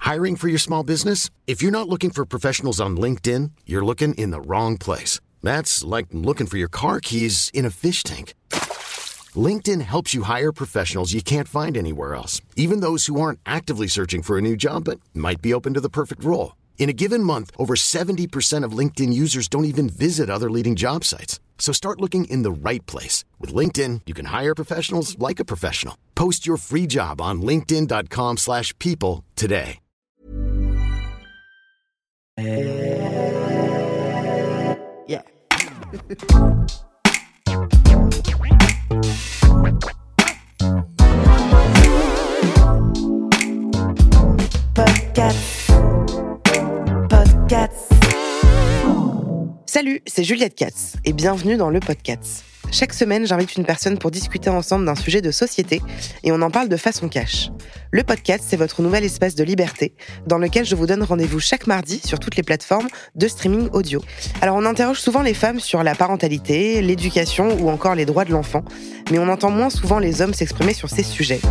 Hiring for your small business? If you're not looking for professionals on LinkedIn, you're looking in the wrong place. That's like looking for your car keys in a fish tank. LinkedIn helps you hire professionals you can't find anywhere else, even those who aren't actively searching for a new job but might be open to the perfect role. In a given month, over 70% of LinkedIn users don't even visit other leading job sites. So start looking in the right place. With LinkedIn, you can hire professionals like a professional. Post your free job on linkedin.com/people today. Yeah. Podcast. Salut, c'est Juliette Katz et bienvenue dans le Podcast. Chaque semaine, j'invite une personne pour discuter ensemble d'un sujet de société et on en parle de façon cash. Le Podcast, c'est votre nouvel espace de liberté dans lequel je vous donne rendez-vous chaque mardi sur toutes les plateformes de streaming audio. Alors, on interroge souvent les femmes sur la parentalité, l'éducation ou encore les droits de l'enfant, mais on entend moins souvent les hommes s'exprimer sur ces sujets.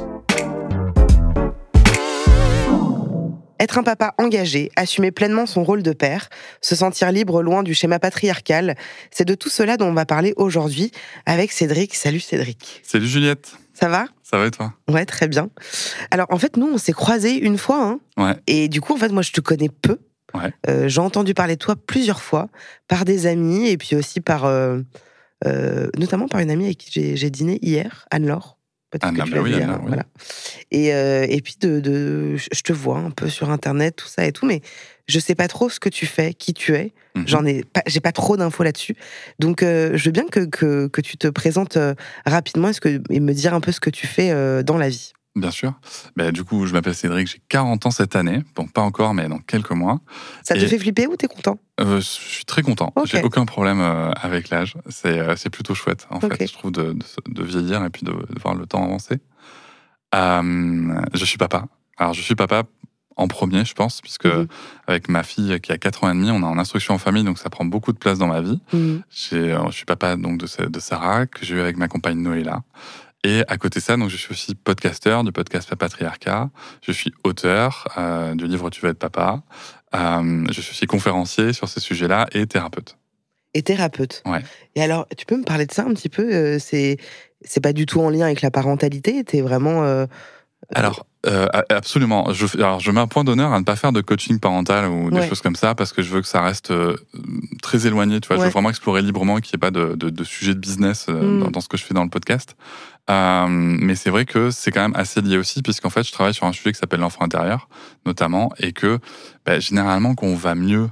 Être un papa engagé, assumer pleinement son rôle de père, se sentir libre loin du schéma patriarcal, c'est de tout cela dont on va parler aujourd'hui avec Cédric. Salut Cédric. Salut Juliette. Ça va ? Ça va et toi ? Ouais, très bien. Alors en fait, nous, on s'est croisés une fois, hein. Ouais. Et du coup, en fait, moi, je te connais peu. Ouais. J'ai entendu parler de toi plusieurs fois, par des amis, et puis aussi notamment par une amie avec qui j'ai dîné hier, Anne-Laure. Anne-Laure, oui, Anne-Laure, oui. Voilà. Et puis je te vois un peu sur Internet, tout ça et tout, mais je sais pas trop ce que tu fais, qui tu es. J'ai pas trop d'infos là-dessus. Donc, je veux bien que tu te présentes rapidement et me dire un peu ce que tu fais dans la vie. Bien sûr. Du coup, je m'appelle Cédric, j'ai 40 ans cette année. Bon, pas encore, mais dans quelques mois. Ça te fait flipper ou t'es content ? Je suis très content. Okay. J'ai aucun problème avec l'âge. C'est plutôt chouette, en fait, je trouve, de vieillir et puis de voir le temps avancer. Je suis papa. Alors, je suis papa en premier, je pense, puisque avec ma fille qui a 4 ans et demi, on est en instruction en famille, donc ça prend beaucoup de place dans ma vie. Je suis papa donc, de Sarah, que j'ai eu avec ma compagne Noéla. Et à côté de ça, donc, je suis aussi podcasteur du podcast Papatriarcat. Je suis auteur du livre Tu veux être papa. Je suis aussi conférencier sur ces sujets-là et thérapeute. Et thérapeute. Ouais. Et alors, tu peux me parler de ça un petit peu ? C'est pas du tout en lien avec la parentalité. T'es vraiment. Alors, absolument. Je mets un point d'honneur à ne pas faire de coaching parental ou des choses comme ça, parce que je veux que ça reste très éloigné. Tu vois, je veux vraiment explorer librement, qu'il n'y ait pas de sujet de business dans ce que je fais dans le podcast. Mais c'est vrai que c'est quand même assez lié aussi, puisqu'en fait, je travaille sur un sujet qui s'appelle l'enfant intérieur, notamment, et que généralement, quand on va mieux,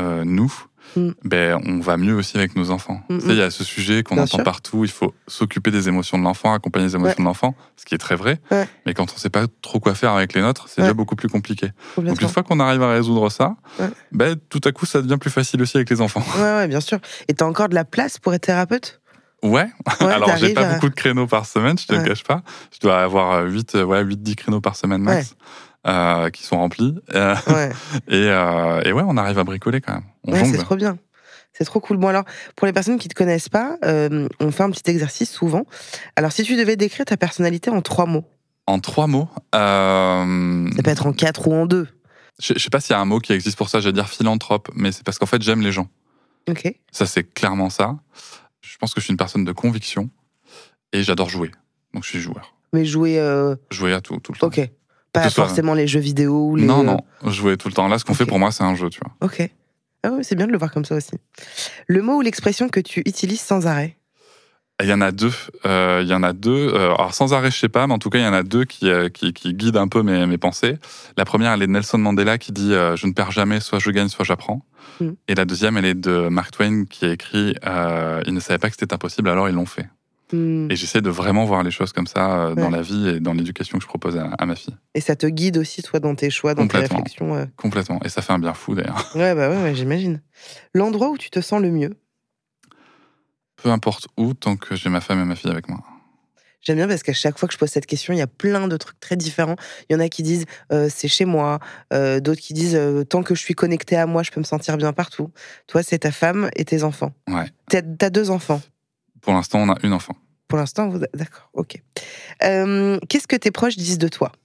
on va mieux aussi avec nos enfants. Tu sais, il y a ce sujet qu'on entend partout, il faut s'occuper des émotions de l'enfant, accompagner les émotions de l'enfant, ce qui est très vrai, mais quand on ne sait pas trop quoi faire avec les nôtres, c'est déjà beaucoup plus compliqué. Donc une fois qu'on arrive à résoudre ça, tout à coup, ça devient plus facile aussi avec les enfants. Ouais, bien sûr. Et tu as encore de la place pour être thérapeute ? Ouais. Alors j'ai pas beaucoup de créneaux par semaine, je te le cache pas. Je dois avoir 8-10 créneaux par semaine max. Qui sont remplis. Et on arrive à bricoler quand même. On jongle. C'est trop bien. C'est trop cool. Bon, alors, pour les personnes qui ne te connaissent pas, on fait un petit exercice souvent. Alors, si tu devais décrire ta personnalité en 3 mots. En 3 mots Ça peut être en 4 ou en 2. Je sais pas s'il y a un mot qui existe pour ça, je vais dire philanthrope, mais c'est parce qu'en fait, j'aime les gens. Ok. Ça, c'est clairement ça. Je pense que je suis une personne de conviction et j'adore jouer. Donc, je suis joueur. Mais jouer... Jouer à tout le temps. Ok. Pas forcément les jeux vidéo ou les... Non, jouer tout le temps. Là, ce qu'on fait pour moi, c'est un jeu, tu vois. Ok. Ah oui, c'est bien de le voir comme ça aussi. Le mot ou l'expression que tu utilises sans arrêt ? Il y en a 2. Alors, sans arrêt, je sais pas, mais en tout cas, il y en a 2 qui guident un peu mes pensées. La première, elle est de Nelson Mandela qui dit « Je ne perds jamais, soit je gagne, soit j'apprends ». Et la deuxième, elle est de Mark Twain qui a écrit « Ils ne savaient pas que c'était impossible, alors ils l'ont fait ». Et j'essaie de vraiment voir les choses comme ça dans la vie et dans l'éducation que je propose à ma fille. Et ça te guide aussi, toi, dans tes choix, dans tes réflexions. Complètement. Et ça fait un bien fou, d'ailleurs. Ouais, j'imagine. L'endroit où tu te sens le mieux ? Peu importe où, tant que j'ai ma femme et ma fille avec moi. J'aime bien parce qu'à chaque fois que je pose cette question, il y a plein de trucs très différents. Il y en a qui disent c'est chez moi, d'autres qui disent tant que je suis connectée à moi, je peux me sentir bien partout. Toi, c'est ta femme et tes enfants. Ouais. T'as 2 enfants. Pour l'instant, on a une enfant. Pour l'instant, d'accord, ok. Qu'est-ce que tes proches disent de toi ?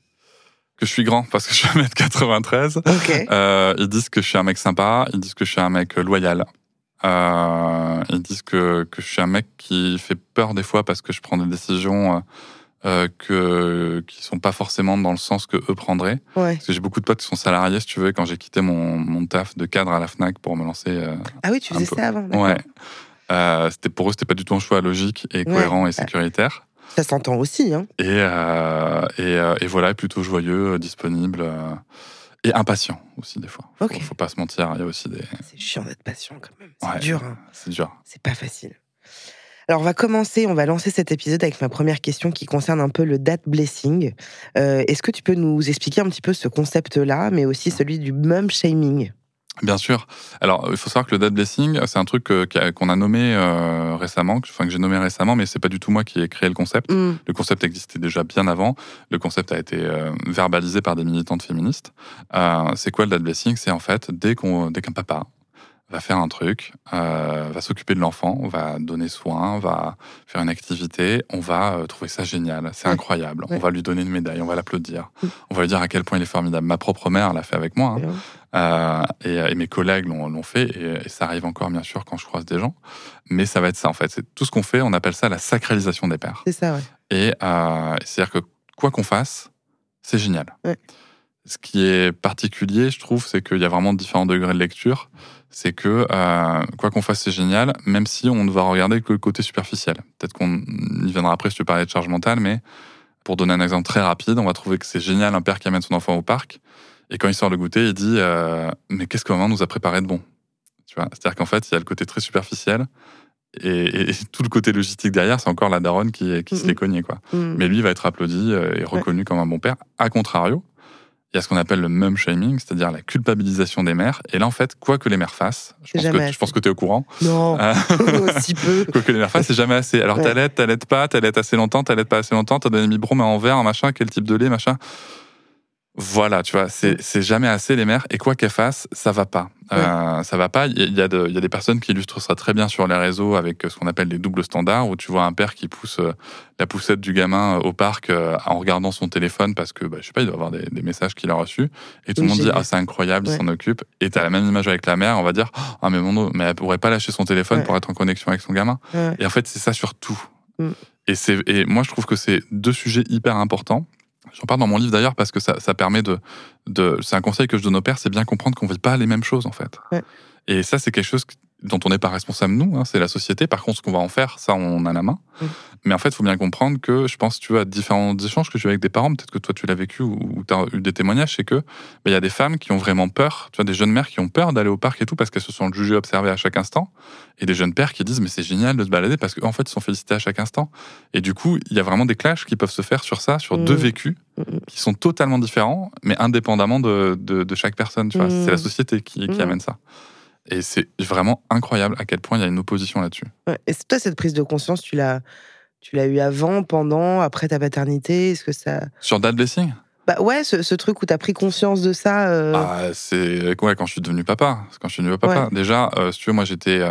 que je suis grand parce que je suis 1m93. Okay. Ils disent que je suis un mec sympa, ils disent que je suis un mec loyal. Ils disent que je suis un mec qui fait peur des fois parce que je prends des décisions qui sont pas forcément dans le sens que eux prendraient. Ouais. Parce que j'ai beaucoup de potes qui sont salariés, si tu veux, quand j'ai quitté mon taf de cadre à la Fnac pour me lancer. Ah oui, tu faisais ça avant, d'accord. Ouais. Pour eux, c'était pas du tout un choix logique et cohérent et sécuritaire. Ça s'entend aussi, hein. Et voilà, plutôt joyeux, disponible et impatient aussi des fois. Faut pas se mentir, il y a aussi des. C'est chiant d'être patient quand même. C'est dur. Hein. C'est dur. C'est pas facile. Alors, on va lancer cet épisode avec ma première question qui concerne un peu le dad blessing. Est-ce que tu peux nous expliquer un petit peu ce concept-là, mais aussi celui du mum shaming ? Bien sûr. Alors, il faut savoir que le dad blessing, c'est un truc qu'on a nommé récemment, que j'ai nommé récemment, mais c'est pas du tout moi qui ai créé le concept. Le concept existait déjà bien avant. Le concept a été verbalisé par des militantes féministes. C'est quoi le dad blessing ? C'est en fait, dès qu'un papa va faire un truc, va s'occuper de l'enfant, va donner soin, va faire une activité, on va trouver ça génial, c'est incroyable. On va lui donner une médaille, on va l'applaudir. On va lui dire à quel point il est formidable. Ma propre mère l'a fait avec moi, et mes collègues l'ont fait, et ça arrive encore bien sûr quand je croise des gens. Mais ça va être ça en fait. C'est tout ce qu'on fait, on appelle ça la sacralisation des pères. C'est ça, ouais. Et c'est-à-dire que quoi qu'on fasse, c'est génial. Ouais. Ce qui est particulier, je trouve, c'est qu'il y a vraiment différents degrés de lecture. C'est que quoi qu'on fasse, c'est génial, même si on ne va regarder que le côté superficiel. Peut-être qu'on y viendra après si tu parlais de charge mentale, mais pour donner un exemple très rapide, on va trouver que c'est génial un père qui amène son enfant au parc, et quand il sort le goûter, il dit mais qu'est-ce que maman nous a préparé de bon ? Tu vois ? C'est-à-dire qu'en fait, il y a le côté très superficiel, et tout le côté logistique derrière, c'est encore la daronne qui se l'est cognée, quoi. Mais lui va être applaudi et reconnu comme un bon père. A contrario, il y a ce qu'on appelle le mum shaming, c'est-à-dire la culpabilisation des mères. Et là, en fait, quoi que les mères fassent, je pense que tu es au courant. Non, aussi peu. Quoi que les mères fassent, c'est jamais assez. Alors, t'allaites pas, t'allaites assez longtemps, t'allaites pas assez longtemps, t'as donné le biberon, mais en verre, machin, quel type de lait, machin. Voilà, tu vois, c'est jamais assez les mères. Et quoi qu'elles fassent, ça va pas. Ça va pas. Il y a des personnes qui illustrent ça très bien sur les réseaux avec ce qu'on appelle les doubles standards, où tu vois un père qui pousse la poussette du gamin au parc en regardant son téléphone parce que, je sais pas, il doit avoir des messages qu'il a reçus. Et tout le monde dit, c'est incroyable, il s'en occupe. Et t'as la même image avec la mère, on va dire, mais elle pourrait pas lâcher son téléphone pour être en connexion avec son gamin. Et en fait, c'est ça sur tout. Et moi, je trouve que c'est deux sujets hyper importants. J'en parle dans mon livre d'ailleurs parce que ça permet c'est un conseil que je donne aux pères, c'est bien comprendre qu'on ne vit pas les mêmes choses en fait. Et ça, c'est quelque chose dont on n'est pas responsable nous, c'est la société. Par contre, ce qu'on va en faire, ça, on a la main. Mais en fait, il faut bien comprendre que, je pense, tu vois, à différents échanges que j'ai eu avec des parents, peut-être que toi tu l'as vécu ou tu as eu des témoignages, c'est que il y a des femmes qui ont vraiment peur, tu vois, des jeunes mères qui ont peur d'aller au parc et tout parce qu'elles se sont jugées, observées à chaque instant, et des jeunes pères qui disent mais c'est génial de se balader parce qu'en fait ils sont félicités à chaque instant. Et du coup, il y a vraiment des clashs qui peuvent se faire sur ça, sur deux vécus qui sont totalement différents, mais indépendamment de chaque personne. Tu vois, c'est la société qui amène ça. Et c'est vraiment incroyable à quel point il y a une opposition là-dessus. Et toi, cette prise de conscience, tu l'as eu avant, pendant, après ta paternité ? Est-ce que ça... Sur dad blessing ? Ouais, ce truc où tu as pris conscience de ça. C'est quand je suis devenu papa. Déjà, si tu veux, moi j'étais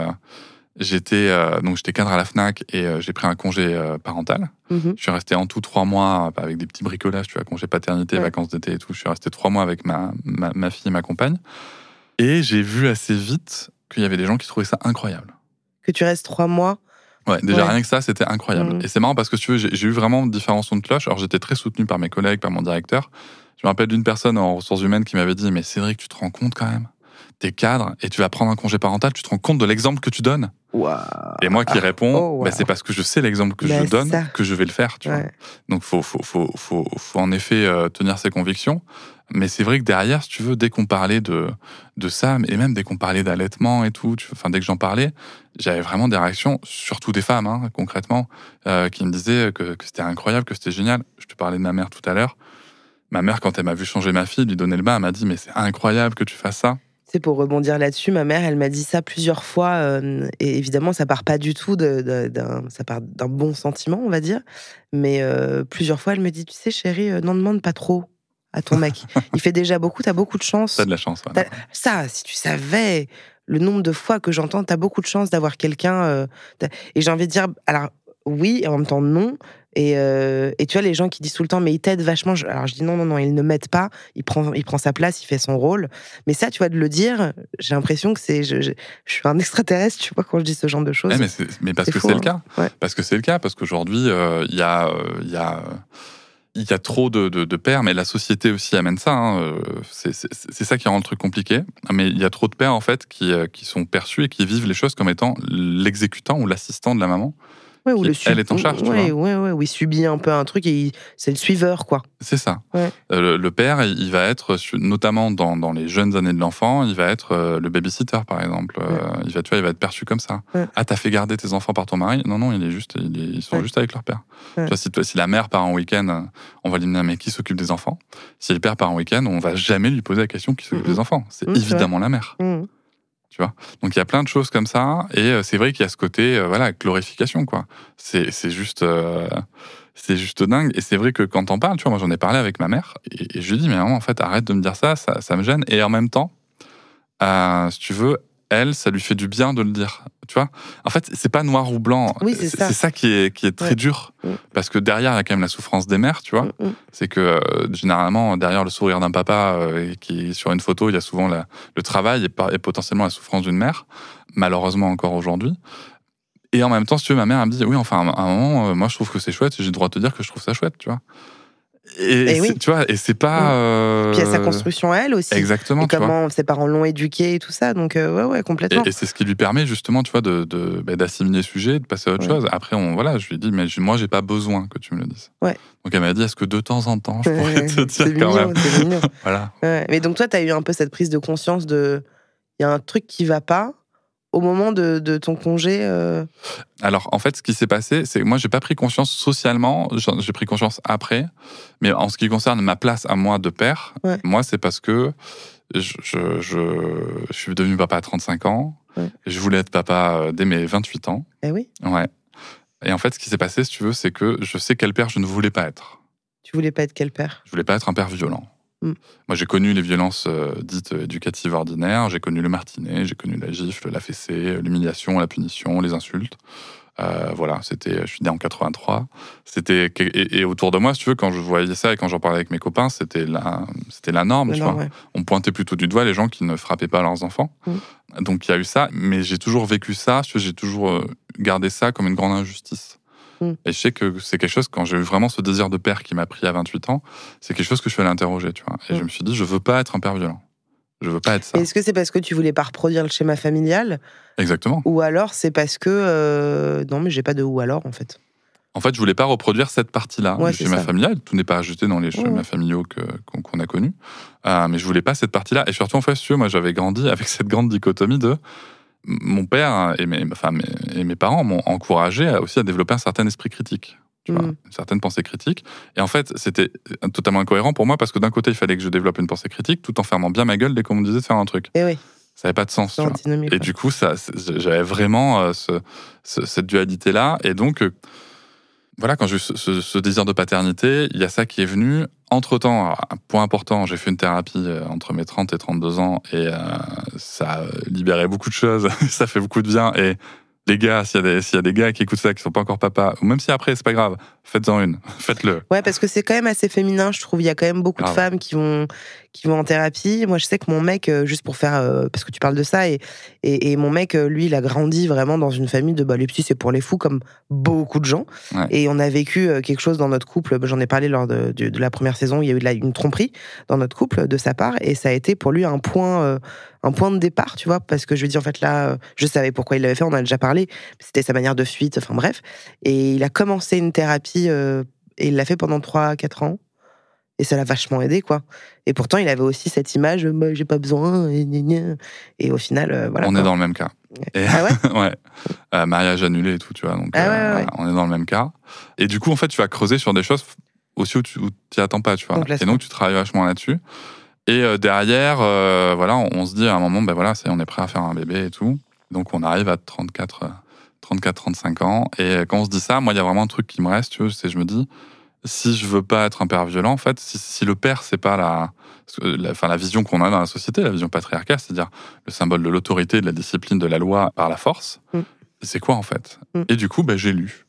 cadre à la Fnac et j'ai pris un congé parental. Je suis resté en tout 3 mois avec des petits bricolages, tu vois, congé paternité, vacances d'été et tout. Je suis resté 3 mois avec ma fille et ma compagne. Et j'ai vu assez vite qu'il y avait des gens qui trouvaient ça incroyable. Que tu restes 3 mois ? Ouais, déjà rien que ça, c'était incroyable. Et c'est marrant parce que si tu veux, j'ai eu vraiment différents sons de cloche. Alors j'étais très soutenu par mes collègues, par mon directeur. Je me rappelle d'une personne en ressources humaines qui m'avait dit « Mais Cédric, tu te rends compte quand même ? T'es cadre et tu vas prendre un congé parental, tu te rends compte de l'exemple que tu donnes ?» Et moi qui réponds, c'est parce que je sais l'exemple que je donne, que je vais le faire. Tu vois. Donc faut en effet tenir ses convictions. Mais c'est vrai que derrière, si tu veux, dès qu'on parlait de ça, et même dès qu'on parlait d'allaitement et tout, dès que j'en parlais, j'avais vraiment des réactions, surtout des femmes, concrètement, qui me disaient que c'était incroyable, que c'était génial. Je te parlais de ma mère tout à l'heure. Ma mère, quand elle m'a vu changer ma fille, lui donner le bain, elle m'a dit « Mais c'est incroyable que tu fasses ça ». C'est pour rebondir là-dessus, ma mère, elle m'a dit ça plusieurs fois, et évidemment, ça part pas du tout ça part d'un bon sentiment, on va dire, mais plusieurs fois, elle me dit « Tu sais, chérie, n'en demande pas trop à ton mec. Il fait déjà beaucoup, t'as beaucoup de chance. » T'as de la chance, ouais. Ça, si tu savais le nombre de fois que j'entends « T'as beaucoup de chance d'avoir quelqu'un... » Et j'ai envie de dire, alors, oui, et en même temps, non. Et tu vois, les gens qui disent tout le temps, mais il t'aide vachement. Alors je dis non, il ne m'aide pas. Il prend sa place, il fait son rôle. Mais ça, tu vois, de le dire, j'ai l'impression que je suis un extraterrestre, tu vois, quand je dis ce genre de choses. Mais parce que fou, c'est le cas. Ouais. Parce que c'est le cas. Parce qu'aujourd'hui, il y a trop de pères, mais la société aussi amène ça. Hein. C'est ça qui rend le truc compliqué. Mais il y a trop de pères, en fait, qui sont perçus et qui vivent les choses comme étant l'exécutant ou l'assistant de la maman. Ouais, Elle est en charge, tu vois. Oui, il subit un peu un truc et c'est le suiveur, quoi. C'est ça. Ouais. Le père, il va être, notamment dans les jeunes années de l'enfant, il va être le babysitter, par exemple. Il va être perçu comme ça. Ouais. Ah, t'as fait garder tes enfants par ton mari ? Non, ils sont juste avec leur père. Ouais. Tu vois, si la mère part en week-end, on va lui demander, mais qui s'occupe des enfants ? Si le père part en week-end, on va jamais lui poser la question qui s'occupe des enfants. C'est évidemment la mère. Tu vois. Donc il y a plein de choses comme ça, et c'est vrai qu'il y a ce côté, glorification, quoi. C'est juste dingue. Et c'est vrai que quand t'en parles, tu vois, moi j'en ai parlé avec ma mère, et je lui dis, mais maman, en fait, arrête de me dire ça me gêne. Et en même temps, si tu veux, elle, ça lui fait du bien de le dire. Tu vois, en fait, c'est pas noir ou blanc. Oui, c'est ça qui est très dur. Parce que derrière, il y a quand même la souffrance des mères, tu vois. C'est que, généralement, derrière le sourire d'un papa, qui est sur une photo, il y a souvent le travail et potentiellement la souffrance d'une mère. Malheureusement, encore aujourd'hui. Et en même temps, si tu veux, ma mère, elle me dit, oui, enfin, à un moment, moi, je trouve que c'est chouette, et j'ai le droit de te dire que je trouve ça chouette, tu vois. Et oui. Tu vois, et c'est pas. Puis il y a sa construction à elle aussi. Exactement. Et comment ses parents l'ont éduquée et tout ça. Donc, ouais, complètement. Et c'est ce qui lui permet, justement, tu vois, d'assimiler le sujet, de passer à autre chose. Après, je lui ai dit, mais moi, j'ai pas besoin que tu me le dises. Ouais. Donc, elle m'a dit, est-ce que de temps en temps, je pourrais te dire c'est quand mignon, même. C'est mignon. Voilà. Ouais. Mais donc, toi, t'as eu un peu cette prise de conscience il y a un truc qui va pas au moment de ton congé. Alors, en fait, ce qui s'est passé, c'est que moi, j'ai pas pris conscience socialement, j'ai pris conscience après. Mais en ce qui concerne ma place à moi de père, moi, c'est parce que je suis devenu papa à 35 ans. Je voulais être papa dès mes 28 ans. Eh oui. Ouais. Et en fait, ce qui s'est passé, si tu veux, c'est que je sais quel père je ne voulais pas être. Tu voulais pas être quel père ? Je voulais pas être un père violent. Moi, j'ai connu les violences dites éducatives ordinaires, j'ai connu le martinet, j'ai connu la gifle, la fessée, l'humiliation, la punition, les insultes. Voilà, je suis né en 83. Et autour de moi, si tu veux, quand je voyais ça et quand j'en parlais avec mes copains, c'était la norme, tu vois. Ouais. On pointait plutôt du doigt les gens qui ne frappaient pas leurs enfants. Donc, il y a eu ça, mais j'ai toujours vécu ça, j'ai toujours gardé ça comme une grande injustice. Et je sais que c'est quelque chose, quand j'ai eu vraiment ce désir de père qui m'a pris à 28 ans, c'est quelque chose que je suis allé interroger, tu vois. Et je me suis dit, je veux pas être un père violent. Je veux pas être ça. Est-ce que c'est parce que tu voulais pas reproduire le schéma familial ? Exactement. Ou alors c'est parce que... Non, mais j'ai pas de ou alors, en fait. En fait, je voulais pas reproduire cette partie-là du schéma familial. Tout n'est pas ajouté dans les schémas familiaux qu'on a connus. Mais je voulais pas cette partie-là. Et surtout, en fait, moi, j'avais grandi avec cette grande dichotomie de... Mon père et mes parents m'ont encouragé aussi à développer un certain esprit critique, tu vois, une certaine pensée critique. Et en fait, c'était totalement incohérent pour moi parce que d'un côté, il fallait que je développe une pensée critique tout en fermant bien ma gueule dès qu'on me disait de faire un truc. Et oui. Ça n'avait pas de sens. Tu vois. Et du coup, j'avais vraiment cette dualité-là. Et donc, voilà, quand j'ai eu ce désir de paternité, il y a ça qui est venu. Entre-temps, un point important, j'ai fait une thérapie entre mes 30 et 32 ans et ça a libéré beaucoup de choses, ça fait beaucoup de bien. Et les gars, s'il y a des gars qui écoutent ça, qui sont pas encore papa, ou même si après, c'est pas grave, faites-en une, faites-le. Ouais, parce que c'est quand même assez féminin, je trouve. Il y a quand même beaucoup de femmes qui vont en thérapie. Moi, je sais que mon mec, juste pour faire... parce que tu parles de ça, et mon mec, lui, il a grandi vraiment dans une famille de... les petits, c'est pour les fous, comme beaucoup de gens. Ouais. Et on a vécu quelque chose dans notre couple. J'en ai parlé lors de la première saison. Il y a eu une tromperie dans notre couple, de sa part. Et ça a été pour lui un point de départ, tu vois. Parce que je veux dire, en fait, là, je savais pourquoi il l'avait fait. On en a déjà parlé. C'était sa manière de fuite. Enfin, bref. Et il a commencé une thérapie et il l'a fait pendant 3-4 ans. Et ça l'a vachement aidé, quoi. Et pourtant, il avait aussi cette image, j'ai pas besoin, et au final, voilà. On est dans le même cas. Et ah ouais ouais. Mariage annulé et tout, tu vois. Donc, ouais. On est dans le même cas. Et du coup, en fait, tu vas creuser sur des choses aussi où tu t'y attends pas, tu vois. Et donc, tu travailles vachement là-dessus. Et derrière, voilà, on se dit à un moment, on est prêt à faire un bébé et tout. Donc, on arrive à 34-35 ans. Et quand on se dit ça, moi, il y a vraiment un truc qui me reste, tu vois, je me dis, si je veux pas être un père violent, en fait, si le père, c'est pas la vision qu'on a dans la société, la vision patriarcale, c'est-à-dire le symbole de l'autorité, de la discipline, de la loi par la force, c'est quoi, en fait ? Et du coup, j'ai lu.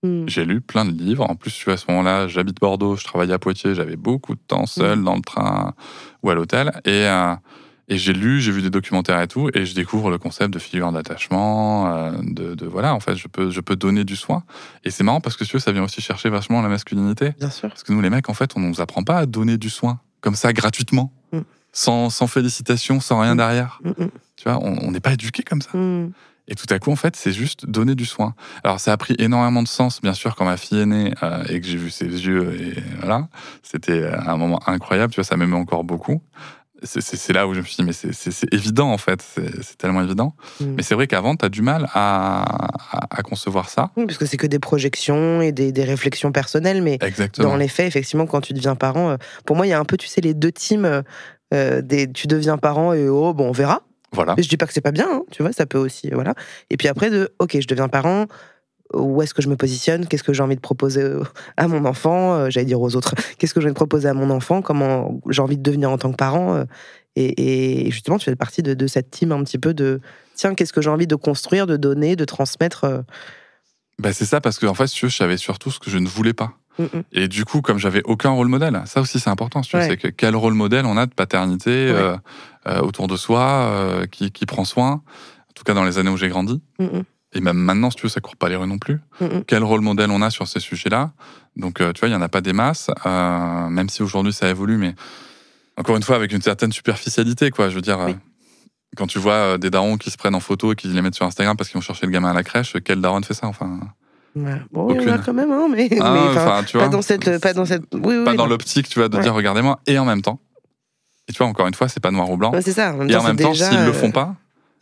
J'ai lu plein de livres. En plus, tu vois, à ce moment-là, j'habite Bordeaux, je travaillais à Poitiers, j'avais beaucoup de temps seul dans le train ou à l'hôtel. Et j'ai vu des documentaires et tout, et je découvre le concept de figure d'attachement, voilà, en fait, je peux donner du soin. Et c'est marrant parce que, tu vois, ça vient aussi chercher vachement la masculinité. Bien sûr. Parce que nous, les mecs, en fait, on ne nous apprend pas à donner du soin, comme ça, gratuitement, sans félicitations, sans rien derrière. Tu vois, on n'est pas éduqués comme ça. Et tout à coup, en fait, c'est juste donner du soin. Alors, ça a pris énormément de sens, bien sûr, quand ma fille est née et que j'ai vu ses yeux. Et voilà, c'était un moment incroyable. Tu vois, ça m'aimait encore beaucoup. C'est là où je me suis dit, mais c'est évident, en fait. C'est tellement évident. Mais c'est vrai qu'avant, tu as du mal à concevoir ça. Oui, parce que c'est que des projections et des réflexions personnelles. Mais exactement. Dans les faits, effectivement, quand tu deviens parent, pour moi, il y a un peu, tu sais, les deux teams. Tu deviens parent et on verra. Voilà. Je dis pas que c'est pas bien, tu vois, ça peut aussi, voilà. Et puis après, ok, je deviens parent, où est-ce que je me positionne, qu'est-ce que j'ai envie de proposer à mon enfant, j'allais dire aux autres, qu'est-ce que j'ai envie de proposer à mon enfant, comment j'ai envie de devenir en tant que parent, et justement, tu fais partie de cette team un petit peu de, tiens, qu'est-ce que j'ai envie de construire, de donner, de transmettre. C'est ça, parce que en fait, je savais surtout ce que je ne voulais pas. Et du coup, comme j'avais aucun rôle modèle, ça aussi c'est important, c'est que quel rôle modèle on a de paternité autour de soi, qui prend soin, en tout cas dans les années où j'ai grandi. Et même maintenant, si tu veux, ça court pas les rues non plus. Quel rôle modèle on a sur ces sujets-là. Donc, tu vois, il y en a pas des masses, même si aujourd'hui ça évolue, mais encore une fois, avec une certaine superficialité, quoi. Je veux dire, quand tu vois des darons qui se prennent en photo et qui les mettent sur Instagram parce qu'ils vont chercher le gamin à la crèche, quel daron fait ça, enfin... Bon, il y en a quand même, hein, mais tu vois, pas dans l'optique, tu vois, de dire regardez-moi, et en même temps, et tu vois, encore une fois, c'est pas noir ou blanc. C'est ça. Et en même temps, s'ils le font pas,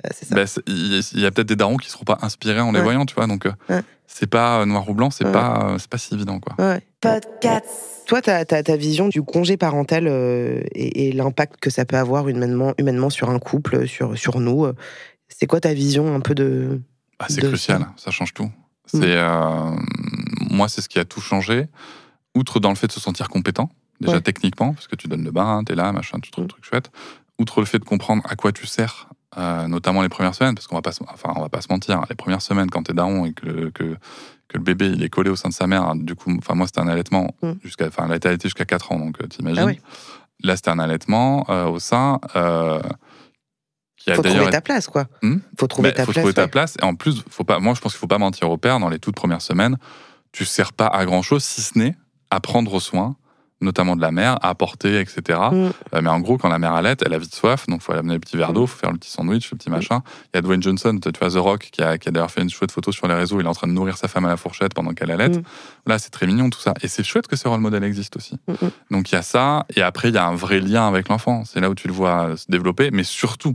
il y a peut-être des darons qui seront pas inspirés en les voyant, tu vois, donc c'est pas noir ou blanc, c'est pas si évident, quoi. Podcast. Toi, ta vision du congé parental et l'impact que ça peut avoir humainement sur un couple, sur nous, c'est quoi ta vision un peu de... c'est crucial, ça change tout. Moi, c'est ce qui a tout changé. Outre dans le fait de se sentir compétent, déjà techniquement, parce que tu donnes le bain, t'es là, machin, tu trouves le truc chouette. Outre le fait de comprendre à quoi tu sers, notamment les premières semaines, parce qu'on va pas se mentir, les premières semaines quand t'es daron et que le bébé il est collé au sein de sa mère, du coup, moi c'était un allaitement elle a été allaitée jusqu'à 4 ans, donc t'imagines. Là, c'était un allaitement au sein. Faut trouver ta place, quoi. Faut trouver ta place. Et en plus, moi, je pense qu'il faut pas mentir au père. Dans les toutes premières semaines, tu sers pas à grand chose, si ce n'est à prendre soin, notamment de la mère, à apporter, etc. Mais en gros, quand la mère allaite, elle a vite soif, donc faut aller amener le petit verre d'eau, faut faire le petit sandwich, le petit machin. Il y a Dwayne Johnson, tu vois, The Rock, qui a d'ailleurs fait une chouette photo sur les réseaux. Il est en train de nourrir sa femme à la fourchette pendant qu'elle allaite. Là, c'est très mignon, tout ça. Et c'est chouette que ce rôle modèle existe aussi. Donc il y a ça, et après, il y a un vrai lien avec l'enfant. C'est là où tu le vois se développer, mais surtout,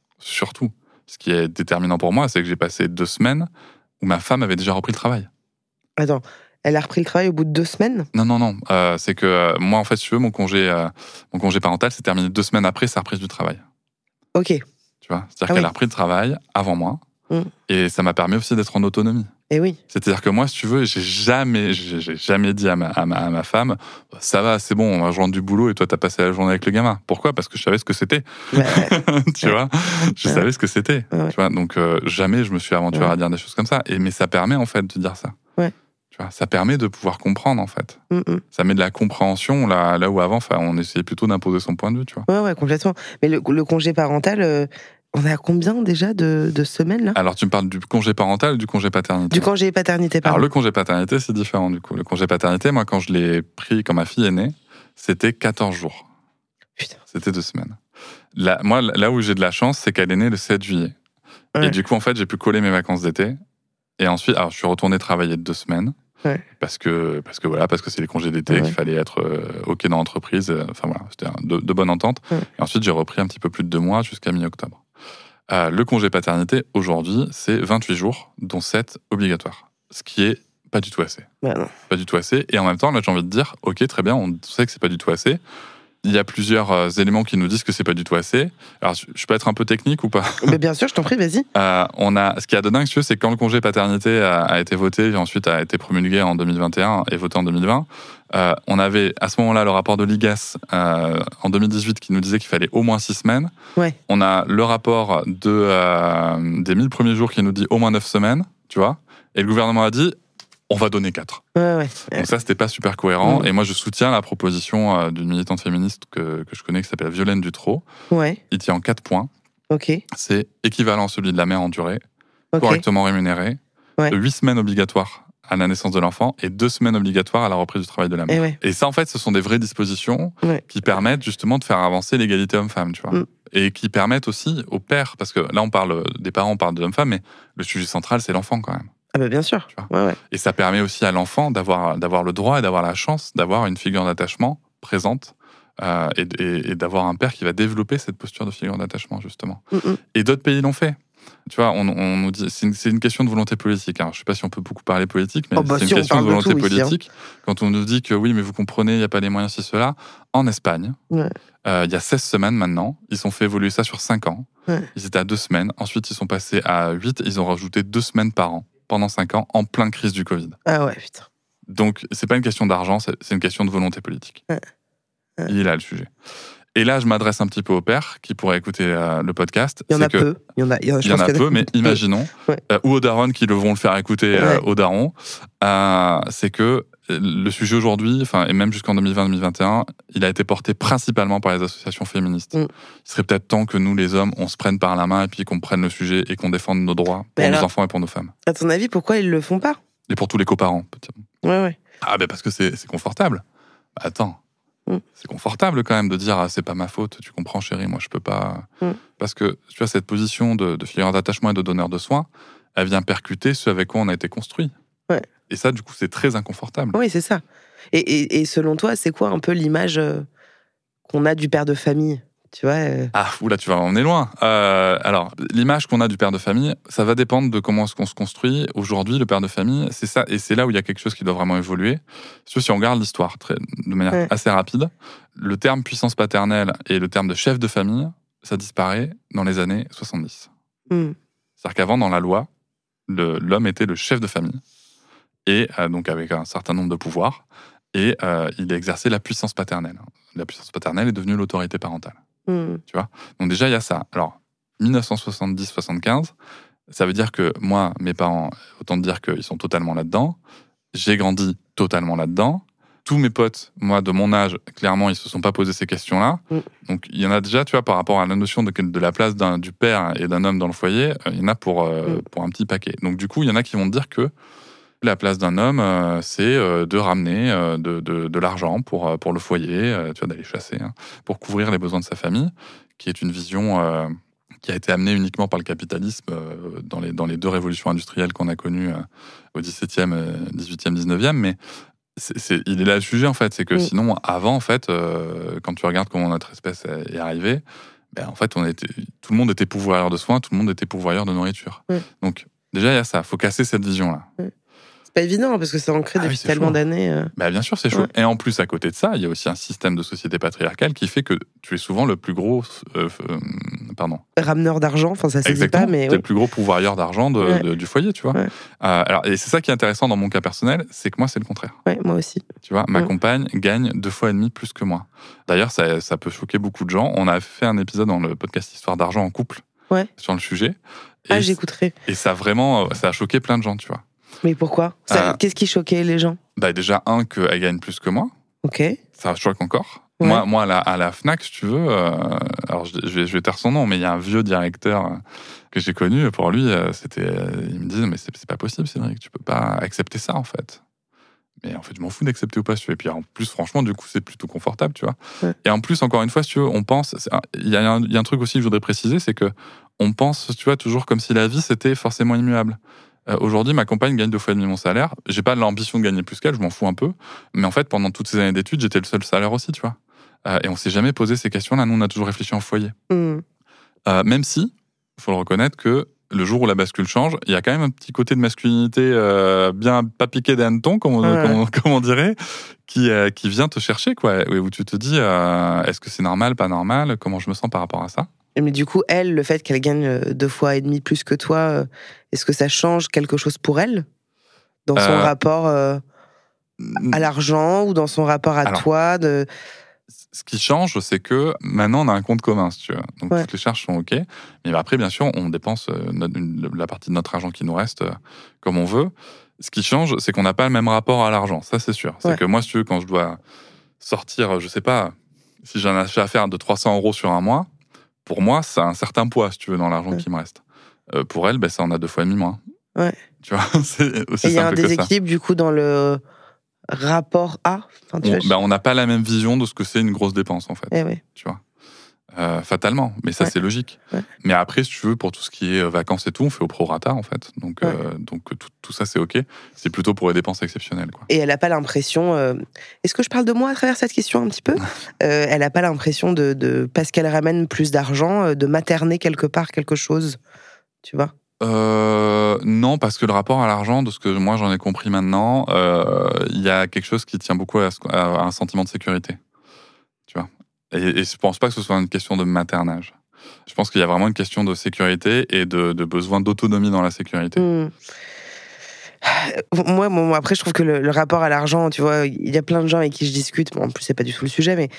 ce qui est déterminant pour moi, c'est que j'ai passé 2 semaines où ma femme avait déjà repris le travail. Attends, elle a repris le travail au bout de 2 semaines ? Non. C'est que moi, en fait, si tu veux, mon congé parental s'est terminé 2 semaines après sa reprise du travail. Ok. Tu vois, c'est-à-dire qu'elle a repris le travail avant moi, et ça m'a permis aussi d'être en autonomie. Et oui. C'est-à-dire que moi, si tu veux, j'ai jamais dit à ma femme, ça va, c'est bon, on va joindre du boulot et toi, t'as passé la journée avec le gamin. Pourquoi ? Parce que je savais ce que c'était. Tu vois ? Je savais ce que c'était. Tu vois ? Donc, jamais je me suis aventuré à dire des choses comme ça. Mais ça permet, en fait, de dire ça. Tu vois ? Ça permet de pouvoir comprendre, en fait. Ça met de la compréhension là où avant, on essayait plutôt d'imposer son point de vue, tu vois. Ouais, complètement. Mais le congé parental... On est à combien déjà de semaines, là ? Alors, tu me parles du congé parental ou du congé paternité ? Du congé paternité, pardon. Alors, le congé paternité, c'est différent, du coup. Le congé paternité, moi, quand je l'ai pris quand ma fille est née, c'était 14 jours. Putain. C'était 2 semaines. Là où j'ai de la chance, c'est qu'elle est née le 7 juillet. Et du coup, en fait, j'ai pu coller mes vacances d'été. Et ensuite, je suis retourné travailler 2 semaines. Parce que c'est les congés d'été, qu'il fallait être OK dans l'entreprise. Enfin, voilà, c'était de bonne entente. Et ensuite, j'ai repris un petit peu plus de 2 mois jusqu'à mi-octobre. Le congé paternité, aujourd'hui, c'est 28 jours, dont 7 obligatoires. Ce qui est pas du tout assez. Non. Pas du tout assez. Et en même temps, là, j'ai envie de dire, OK, très bien, on sait que c'est pas du tout assez. Il y a plusieurs éléments qui nous disent que c'est pas du tout assez. Alors, je peux être un peu technique ou pas ? Mais bien sûr, je t'en prie, vas-y. Ce qui est de dingue, c'est quand le congé paternité a été voté, et ensuite a été promulgué en 2021 et voté en 2020, on avait à ce moment-là le rapport de l'IGAS en 2018 qui nous disait qu'il fallait au moins 6 semaines. On a le rapport des 1000 premiers jours qui nous dit au moins 9 semaines, tu vois. Et le gouvernement a dit, on va donner 4. Ouais. Donc ça, c'était pas super cohérent. Et moi, je soutiens la proposition d'une militante féministe que je connais, qui s'appelle Violaine Dutrot. Ouais. Il tient en 4 points. Ok. C'est équivalent à celui de la mère en durée, correctement rémunéré, 8 semaines obligatoires à la naissance de l'enfant et 2 semaines obligatoires à la reprise du travail de la mère. Et ça, en fait, ce sont des vraies dispositions qui permettent justement de faire avancer l'égalité homme-femme, tu vois. Et qui permettent aussi aux pères, parce que là, on parle des parents, on parle de l'homme-femme, mais le sujet central, c'est l'enfant quand même. Ah bah bien sûr. Et ça permet aussi à l'enfant d'avoir le droit et d'avoir la chance d'avoir une figure d'attachement présente et d'avoir un père qui va développer cette posture de figure d'attachement, justement. Et d'autres pays l'ont fait. Tu vois, on nous dit, c'est une question de volonté politique. Alors, je ne sais pas si on peut beaucoup parler politique, mais c'est une question de volonté politique. Ici, hein. Quand on nous dit que oui, mais vous comprenez, il n'y a pas les moyens, ci, cela. En Espagne, il y a 16 semaines maintenant, ils ont fait évoluer ça sur 5 ans. Ils étaient à 2 semaines. Ensuite, ils sont passés à 8. Ils ont rajouté 2 semaines par an pendant 5 ans, en pleine crise du Covid. Ah ouais, putain. Donc, c'est pas une question d'argent, c'est une question de volonté politique. Il est là, le sujet. Et là, je m'adresse un petit peu aux pères qui pourraient écouter le podcast. Il y en a peu. Il y en a peu, mais imaginons. Ou aux darons qui vont le faire écouter aux darons. C'est que le sujet aujourd'hui, et même jusqu'en 2020-2021, il a été porté principalement par les associations féministes. Il serait peut-être temps que nous, les hommes, on se prenne par la main et puis qu'on prenne le sujet et qu'on défende nos droits pour nos enfants et pour nos femmes. À ton avis, pourquoi ils le font pas ? Et pour tous les coparents, peut-être. Ouais. Ah, ben parce que c'est confortable. Attends. C'est confortable quand même de dire c'est pas ma faute, tu comprends chérie, moi je peux pas. Parce que tu vois, cette position de figure d'attachement et de donneur de soins, elle vient percuter ce avec quoi on a été construit. Et ça, du coup, c'est très inconfortable. Oui, c'est ça. Et selon toi, c'est quoi un peu l'image qu'on a du père de famille ? Tu vois Ah, oula, tu vas en emmener loin. Alors, l'image qu'on a du père de famille, ça va dépendre de comment est-ce qu'on se construit. Aujourd'hui, le père de famille, c'est ça, et c'est là où il y a quelque chose qui doit vraiment évoluer. Si on regarde l'histoire de manière assez rapide, le terme puissance paternelle et le terme de chef de famille, ça disparaît dans les années 70. C'est-à-dire qu'avant, dans la loi, l'homme était le chef de famille, et donc avec un certain nombre de pouvoirs, et il exerçait la puissance paternelle. La puissance paternelle est devenue l'autorité parentale. Tu vois ? Donc déjà, il y a ça. Alors, 1970-75, ça veut dire que moi, mes parents, autant dire qu'ils sont totalement là-dedans. J'ai grandi totalement là-dedans. Tous mes potes, moi, de mon âge, clairement, ils se sont pas posé ces questions-là. Donc, il y en a déjà, tu vois, par rapport à la notion de la place du père et d'un homme dans le foyer, il y en a pour un petit paquet. Donc, du coup, il y en a qui vont te dire que la place d'un homme, c'est de ramener de l'argent pour le foyer, tu vois, d'aller chasser, pour couvrir les besoins de sa famille, qui est une vision qui a été amenée uniquement par le capitalisme dans les 2 révolutions industrielles qu'on a connues au XVIIe, XVIIIe, XIXe. Mais il est là le sujet, en fait. C'est que sinon, avant, en fait, quand tu regardes comment notre espèce est arrivée, en fait, tout le monde était pourvoyeur de soins, tout le monde était pourvoyeur de nourriture. Donc, déjà, il y a ça. Il faut casser cette vision-là. Pas évident, parce que c'est ancré depuis tellement d'années. Bien sûr, c'est chaud. Et en plus, à côté de ça, il y a aussi un système de société patriarcale qui fait que tu es souvent le plus gros... rameneur d'argent, ça se dit pas, mais... T'es le plus gros pourvoyeur d'argent du foyer, tu vois. Et c'est ça qui est intéressant dans mon cas personnel, c'est que moi, c'est le contraire. Moi aussi. Tu vois, ma compagne gagne 2,5 fois plus que moi. D'ailleurs, ça peut choquer beaucoup de gens. On a fait un épisode dans le podcast Histoire d'argent en couple sur le sujet. J'écouterai. Et ça a choqué plein de gens, tu vois. Mais pourquoi ? Qu'est-ce qui choquait les gens ? Déjà, qu'elle gagne plus que moi. Ok. Ça choque encore. Moi à la Fnac, si tu veux, alors je vais taire son nom, mais il y a un vieux directeur que j'ai connu. Pour lui, il me disait, mais c'est pas possible, Cédric, tu peux pas accepter ça, en fait. Mais en fait, je m'en fous d'accepter ou pas, si tu veux. Et puis en plus, franchement, du coup, c'est plutôt confortable, tu vois. Et en plus, encore une fois, si tu veux, on pense... Il y a un truc aussi que je voudrais préciser, c'est que on pense, tu vois, toujours comme si la vie, c'était forcément immuable. Aujourd'hui, ma compagne gagne 2,5 fois mon salaire. J'ai pas l'ambition de gagner plus qu'elle, je m'en fous un peu. Mais en fait, pendant toutes ces années d'études, j'étais le seul salaire aussi, tu vois. Et on s'est jamais posé ces questions-là. Nous, on a toujours réfléchi en foyer. Même si, il faut le reconnaître que le jour où la bascule change, il y a quand même un petit côté de masculinité bien pas piqué des hannetons, comme on dirait, qui vient te chercher, quoi. Où tu te dis, est-ce que c'est normal, pas normal ? Comment je me sens par rapport à ça ? Mais du coup, elle, le fait qu'elle gagne 2,5 fois plus que toi, est-ce que ça change quelque chose pour elle ? Dans son rapport à l'argent ou dans son rapport à toi Ce qui change, c'est que maintenant, on a un compte commun, si tu veux. Donc, toutes les charges sont OK. Mais après, bien sûr, on dépense la partie de notre argent qui nous reste comme on veut. Ce qui change, c'est qu'on n'a pas le même rapport à l'argent. Ça, c'est sûr. C'est que moi, si tu veux, quand je dois sortir, je sais pas, si j'ai un achat à faire de 300 € sur un mois, pour moi, ça a un certain poids, si tu veux, dans l'argent qui me reste. Pour elle, ça en a 2 fois et demi moins. Ouais. Tu vois, c'est aussi simple que ça. Et il y a un déséquilibre, du coup, dans le rapport à... on n'a pas la même vision de ce que c'est une grosse dépense, en fait. Tu vois. Fatalement, mais ça c'est logique. Mais après, si tu veux, pour tout ce qui est vacances et tout, on fait au prorata en fait. Donc tout ça c'est OK. C'est plutôt pour les dépenses exceptionnelles, quoi. Et elle n'a pas l'impression. Est-ce que je parle de moi à travers cette question un petit peu? Elle n'a pas l'impression de parce qu'elle ramène plus d'argent, de materner quelque part quelque chose, tu vois? Non, parce que le rapport à l'argent, de ce que moi j'en ai compris maintenant, il y a quelque chose qui tient beaucoup à un sentiment de sécurité. Tu vois. Et je pense pas que ce soit une question de maternage. Je pense qu'il y a vraiment une question de sécurité et de besoin d'autonomie dans la sécurité. Moi, après, je trouve que le rapport à l'argent, tu vois, il y a plein de gens avec qui je discute, bon, en plus, c'est pas du tout le sujet, mais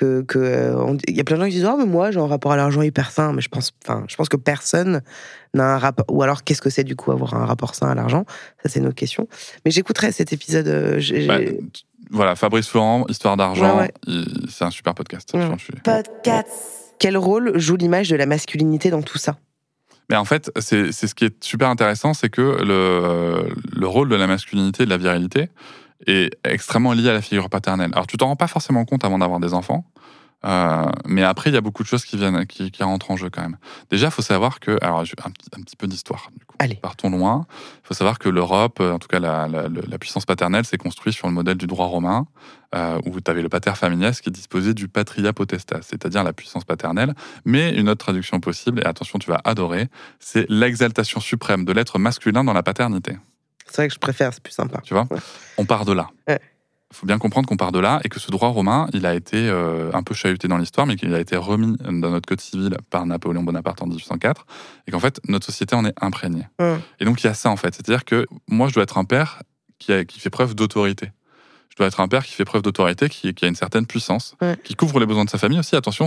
il y a plein de gens qui disent « Oh, mais moi, j'ai un rapport à l'argent hyper sain », mais je pense que personne n'a un rapport... Ou alors, qu'est-ce que c'est, du coup, avoir un rapport sain à l'argent? Ça, c'est une autre question. Mais j'écouterai cet épisode... Voilà, Fabrice Florent, Histoire d'argent, c'est un super podcast. Podcast. Quel rôle joue l'image de la masculinité dans tout ça? Mais en fait, c'est ce qui est super intéressant, c'est que le rôle de la masculinité et de la virilité est extrêmement lié à la figure paternelle. Alors, tu t'en rends pas forcément compte avant d'avoir des enfants, mais après, il y a beaucoup de choses qui rentrent en jeu quand même. Déjà, il faut savoir que... Alors, un petit peu d'histoire, du coup. Allez. Partons loin. Il faut savoir que l'Europe, en tout cas la puissance paternelle, s'est construite sur le modèle du droit romain, où tu avais le pater familias qui disposait du patria potestas, c'est-à-dire la puissance paternelle. Mais une autre traduction possible, et attention, tu vas adorer, c'est l'exaltation suprême de l'être masculin dans la paternité. C'est vrai que je préfère, c'est plus sympa. Tu vois, on part de là. Il faut bien comprendre qu'on part de là et que ce droit romain, il a été un peu chahuté dans l'histoire, mais qu'il a été remis dans notre code civil par Napoléon Bonaparte en 1804, et qu'en fait, notre société en est imprégnée. Et donc, il y a ça, en fait. C'est-à-dire que moi, je dois être un père qui fait preuve d'autorité. Je dois être un père qui fait preuve d'autorité, qui a une certaine puissance, qui couvre les besoins de sa famille aussi. Attention,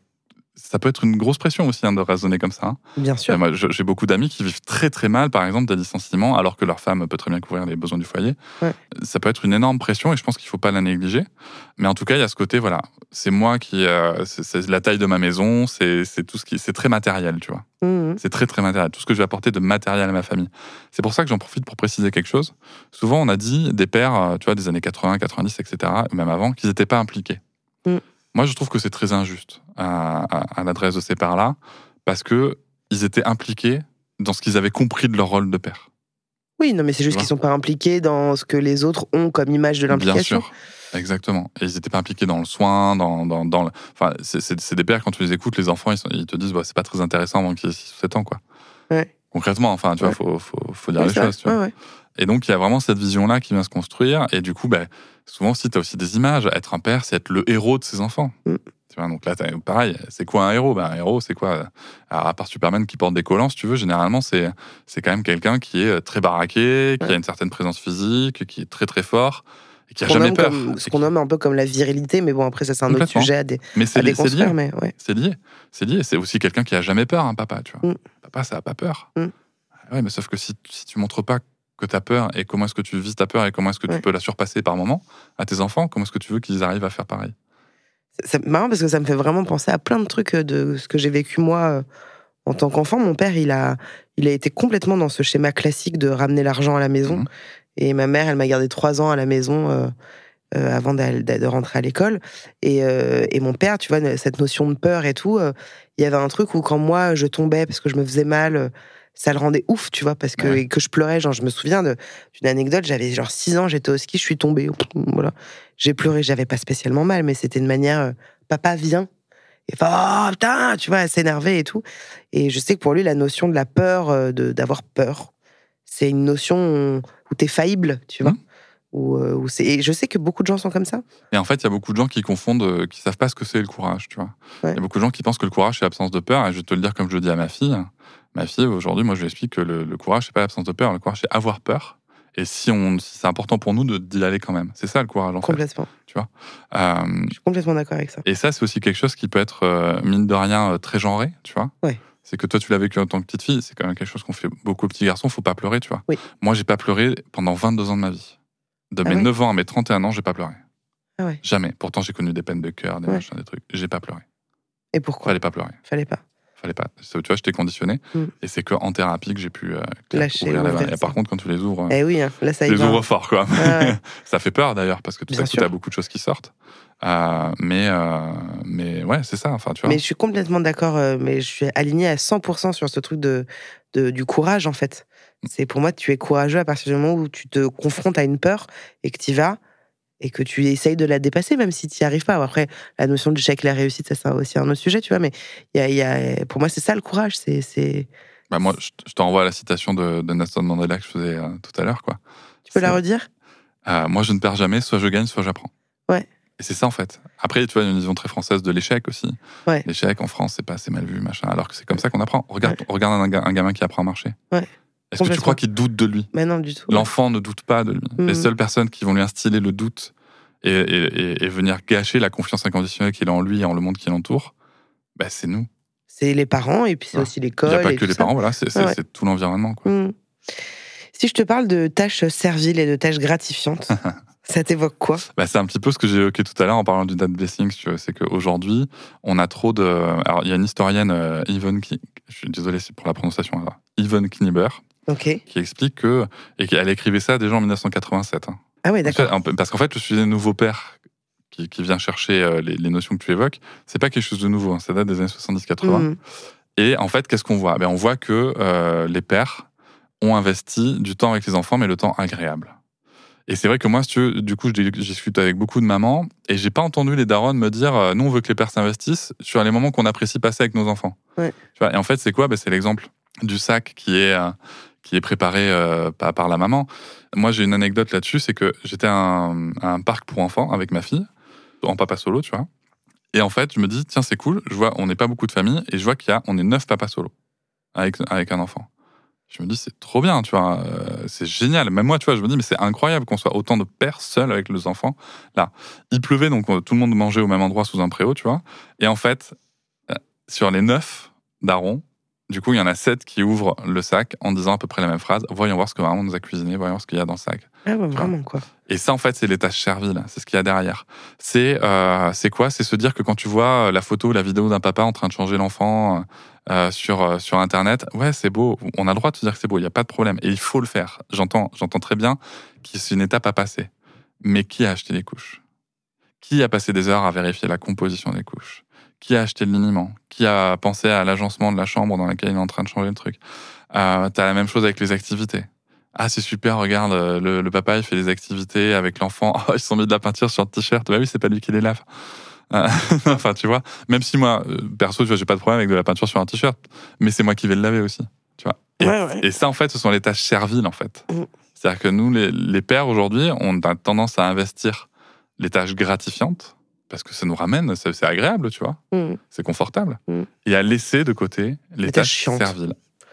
ça peut être une grosse pression aussi de raisonner comme ça. Bien sûr. Moi, j'ai beaucoup d'amis qui vivent très très mal, par exemple, des licenciements, alors que leur femme peut très bien couvrir les besoins du foyer. Ça peut être une énorme pression et je pense qu'il ne faut pas la négliger. Mais en tout cas, il y a ce côté, voilà, c'est moi qui... c'est la taille de ma maison, c'est tout ce qui... C'est très matériel, tu vois. C'est très très matériel. Tout ce que je vais apporter de matériel à ma famille. C'est pour ça que j'en profite pour préciser quelque chose. Souvent, on a dit des pères, tu vois, des années 80, 90, etc., même avant, qu'ils n'étaient pas impliqués. Moi, je trouve que c'est très injuste à l'adresse de ces pères-là, parce qu'ils étaient impliqués dans ce qu'ils avaient compris de leur rôle de père. Oui, non, mais c'est juste qu'ils ne sont pas impliqués dans ce que les autres ont comme image de l'implication. Bien sûr, exactement. Et ils n'étaient pas impliqués dans le soin, Enfin, c'est des pères, quand tu les écoutes, les enfants, ils te disent bah, c'est pas très intéressant avant qu'ils aient 6 ou 7 ans, quoi. Concrètement, enfin, tu vois, faut dire les choses, tu vois. Et donc, il y a vraiment cette vision-là qui vient se construire. Et du coup, souvent aussi, tu as aussi des images. Être un père, c'est être le héros de ses enfants. Tu vois, donc là, pareil, c'est quoi un héros? Un héros, c'est quoi? Alors, à part Superman qui porte des collants, si tu veux, généralement, c'est quand même quelqu'un qui est très baraqué, qui a une certaine présence physique, qui est très très fort, et qui n'a jamais peur. Ce qu'on nomme un peu comme la virilité, mais bon, après, ça, c'est un autre sujet à déconstruire. Mais c'est lié. C'est lié. C'est aussi quelqu'un qui n'a jamais peur, un papa, tu vois. Papa, ça n'a pas peur. Ouais, mais sauf que si tu montres pas que tu as peur et comment est-ce que tu vis ta peur et comment est-ce que tu peux la surpasser par moment à tes enfants, comment est-ce que tu veux qu'ils arrivent à faire pareil? C'est marrant parce que ça me fait vraiment penser à plein de trucs de ce que j'ai vécu moi en tant qu'enfant. Mon père, il a été complètement dans ce schéma classique de ramener l'argent à la maison. Et ma mère, elle m'a gardé 3 ans à la maison avant de rentrer à l'école. Et mon père, tu vois, cette notion de peur et tout, il y avait un truc où quand moi, je tombais parce que je me faisais mal... ça le rendait ouf, tu vois, parce que je pleurais. Genre, je me souviens d'une anecdote, j'avais genre 6 ans, j'étais au ski, je suis tombée. Voilà. J'ai pleuré, j'avais pas spécialement mal, mais c'était une manière, papa vient. Et oh putain, tu vois, elle s'énervait et tout. Et je sais que pour lui, la notion de la peur, d'avoir peur, c'est une notion où t'es faillible, tu vois. Et je sais que beaucoup de gens sont comme ça. Et en fait, il y a beaucoup de gens qui confondent, qui savent pas ce que c'est le courage, tu vois. Il y a beaucoup de gens qui pensent que le courage, c'est l'absence de peur. Et je vais te le dire comme je le dis à ma fille. Ma fille, aujourd'hui, moi, je lui explique que le courage, c'est pas l'absence de peur. Le courage, c'est avoir peur Et si c'est important pour nous d'y aller quand même. C'est ça le courage, en fait. Complètement. Tu vois je suis complètement d'accord avec ça. Et ça, c'est aussi quelque chose qui peut être, mine de rien, très genré, tu vois. Ouais. C'est que toi, tu l'as vécu en tant que petite fille. C'est quand même quelque chose qu'on fait beaucoup aux petits garçons. Faut pas pleurer, tu vois. Oui. Moi, j'ai pas pleuré pendant 22 ans de ma vie. De mes 9 ans à mes 31 ans, j'ai pas pleuré. Ah ouais. Jamais. Pourtant, j'ai connu des peines de cœur, des machins, des trucs. J'ai pas pleuré. Et pourquoi ? Fallait pas pleurer. Fallait pas. Tu vois, j'étais conditionné. Et c'est qu'en thérapie que j'ai pu lâcher, ouvrir les vannes. Et par contre, quand tu les ouvres, là, ça y les va. ouvres fort, quoi. Ouais. Ça fait peur d'ailleurs, parce que tout à coup, t'as beaucoup de choses qui sortent. Mais ouais, c'est ça. Enfin, tu vois. Mais je suis complètement d'accord. Mais je suis alignée à 100% sur ce truc du courage, en fait. C'est pour moi, tu es courageux à partir du moment où tu te confrontes à une peur et que tu y vas et que tu essayes de la dépasser, même si tu n'y arrives pas. Après, la notion d'échec et la réussite, ça, c'est aussi un autre sujet, tu vois. Mais pour moi, c'est ça le courage. Moi, je t'envoie la citation de Nelson Mandela que je faisais tout à l'heure, quoi. Tu peux la redire ? Moi, je ne perds jamais, soit je gagne, soit j'apprends. Ouais. Et c'est ça, en fait. Après, tu vois, il y a une vision très française de l'échec aussi. Ouais. L'échec, en France, c'est pas assez mal vu, machin. Alors que c'est comme ça qu'on apprend. Regarde un gamin qui apprend à marcher. Ouais. Est-ce que tu crois qu'il doute de lui ? Mais non, du tout. L'enfant ne doute pas de lui. Les seules personnes qui vont lui instiller le doute et venir gâcher la confiance inconditionnelle qu'il a en lui et en le monde qui l'entoure, c'est nous. C'est les parents, et puis c'est aussi l'école. Il n'y a pas que les parents, voilà, c'est tout l'environnement, quoi. Si je te parle de tâches serviles et de tâches gratifiantes, ça t'évoque quoi ? C'est un petit peu ce que j'ai évoqué tout à l'heure en parlant du dad blessing, si tu veux. C'est qu'aujourd'hui, on a trop de... Alors, il y a une historienne, Yvonne, je suis désolé pour la prononciation, alors, Yvonne Knieber, qui explique que... Et qu'elle écrivait ça déjà en 1987. Hein. Ah oui, d'accord. Parce qu'en fait, le sujet nouveau père qui vient chercher les notions que tu évoques, c'est pas quelque chose de nouveau, hein, ça date des années 70-80. Et en fait, qu'est-ce qu'on voit ? On voit que les pères ont investi du temps avec les enfants, mais le temps agréable. Et c'est vrai que moi, si tu veux, du coup, je discute avec beaucoup de mamans, et j'ai pas entendu les darons me dire nous, on veut que les pères s'investissent sur les moments qu'on apprécie passer avec nos enfants. Ouais. Tu vois, et en fait, c'est quoi ? C'est l'exemple du sac qui est préparé par la maman. Moi, j'ai une anecdote là-dessus, c'est que j'étais à un parc pour enfants avec ma fille, en papa solo, tu vois. Et en fait, je me dis, tiens, c'est cool, je vois, on n'est pas beaucoup de familles, et je vois on est 9 papas solo avec un enfant. Je me dis, c'est trop bien, tu vois, c'est génial. Même moi, tu vois, je me dis, mais c'est incroyable qu'on soit autant de pères seuls avec les enfants. Là, il pleuvait, donc tout le monde mangeait au même endroit sous un préau, tu vois. Et en fait, sur les 9 darons, du coup, il y en a 7 qui ouvrent le sac en disant à peu près la même phrase. Voyons voir ce que maman nous a cuisiné, voyons voir ce qu'il y a dans le sac. Ah ouais, vraiment, quoi. Et ça, en fait, c'est les tâches serviles. C'est ce qu'il y a derrière. C'est quoi ? C'est se dire que quand tu vois la photo, la vidéo d'un papa en train de changer l'enfant sur Internet, ouais, c'est beau. On a le droit de se dire que c'est beau. Il n'y a pas de problème. Et il faut le faire. J'entends très bien que c'est une étape à passer. Mais qui a acheté les couches ? Qui a passé des heures à vérifier la composition des couches ? Qui a acheté le liniment ? Qui a pensé à l'agencement de la chambre dans laquelle il est en train de changer le truc ? T'as la même chose avec les activités. Ah, c'est super, regarde, le papa, il fait des activités avec l'enfant. Oh, ils se sont mis de la peinture sur le t-shirt. Bah oui, c'est pas lui qui les lave. Enfin, tu vois, même si moi, perso, tu vois, j'ai pas de problème avec de la peinture sur un t-shirt, mais c'est moi qui vais le laver aussi, tu vois. Et ça, en fait, ce sont les tâches serviles, en fait. C'est-à-dire que nous, les pères, aujourd'hui, on a tendance à investir les tâches gratifiantes, parce que ça nous ramène, c'est agréable, tu vois. C'est confortable. Et à laisser de côté les tâches serviles.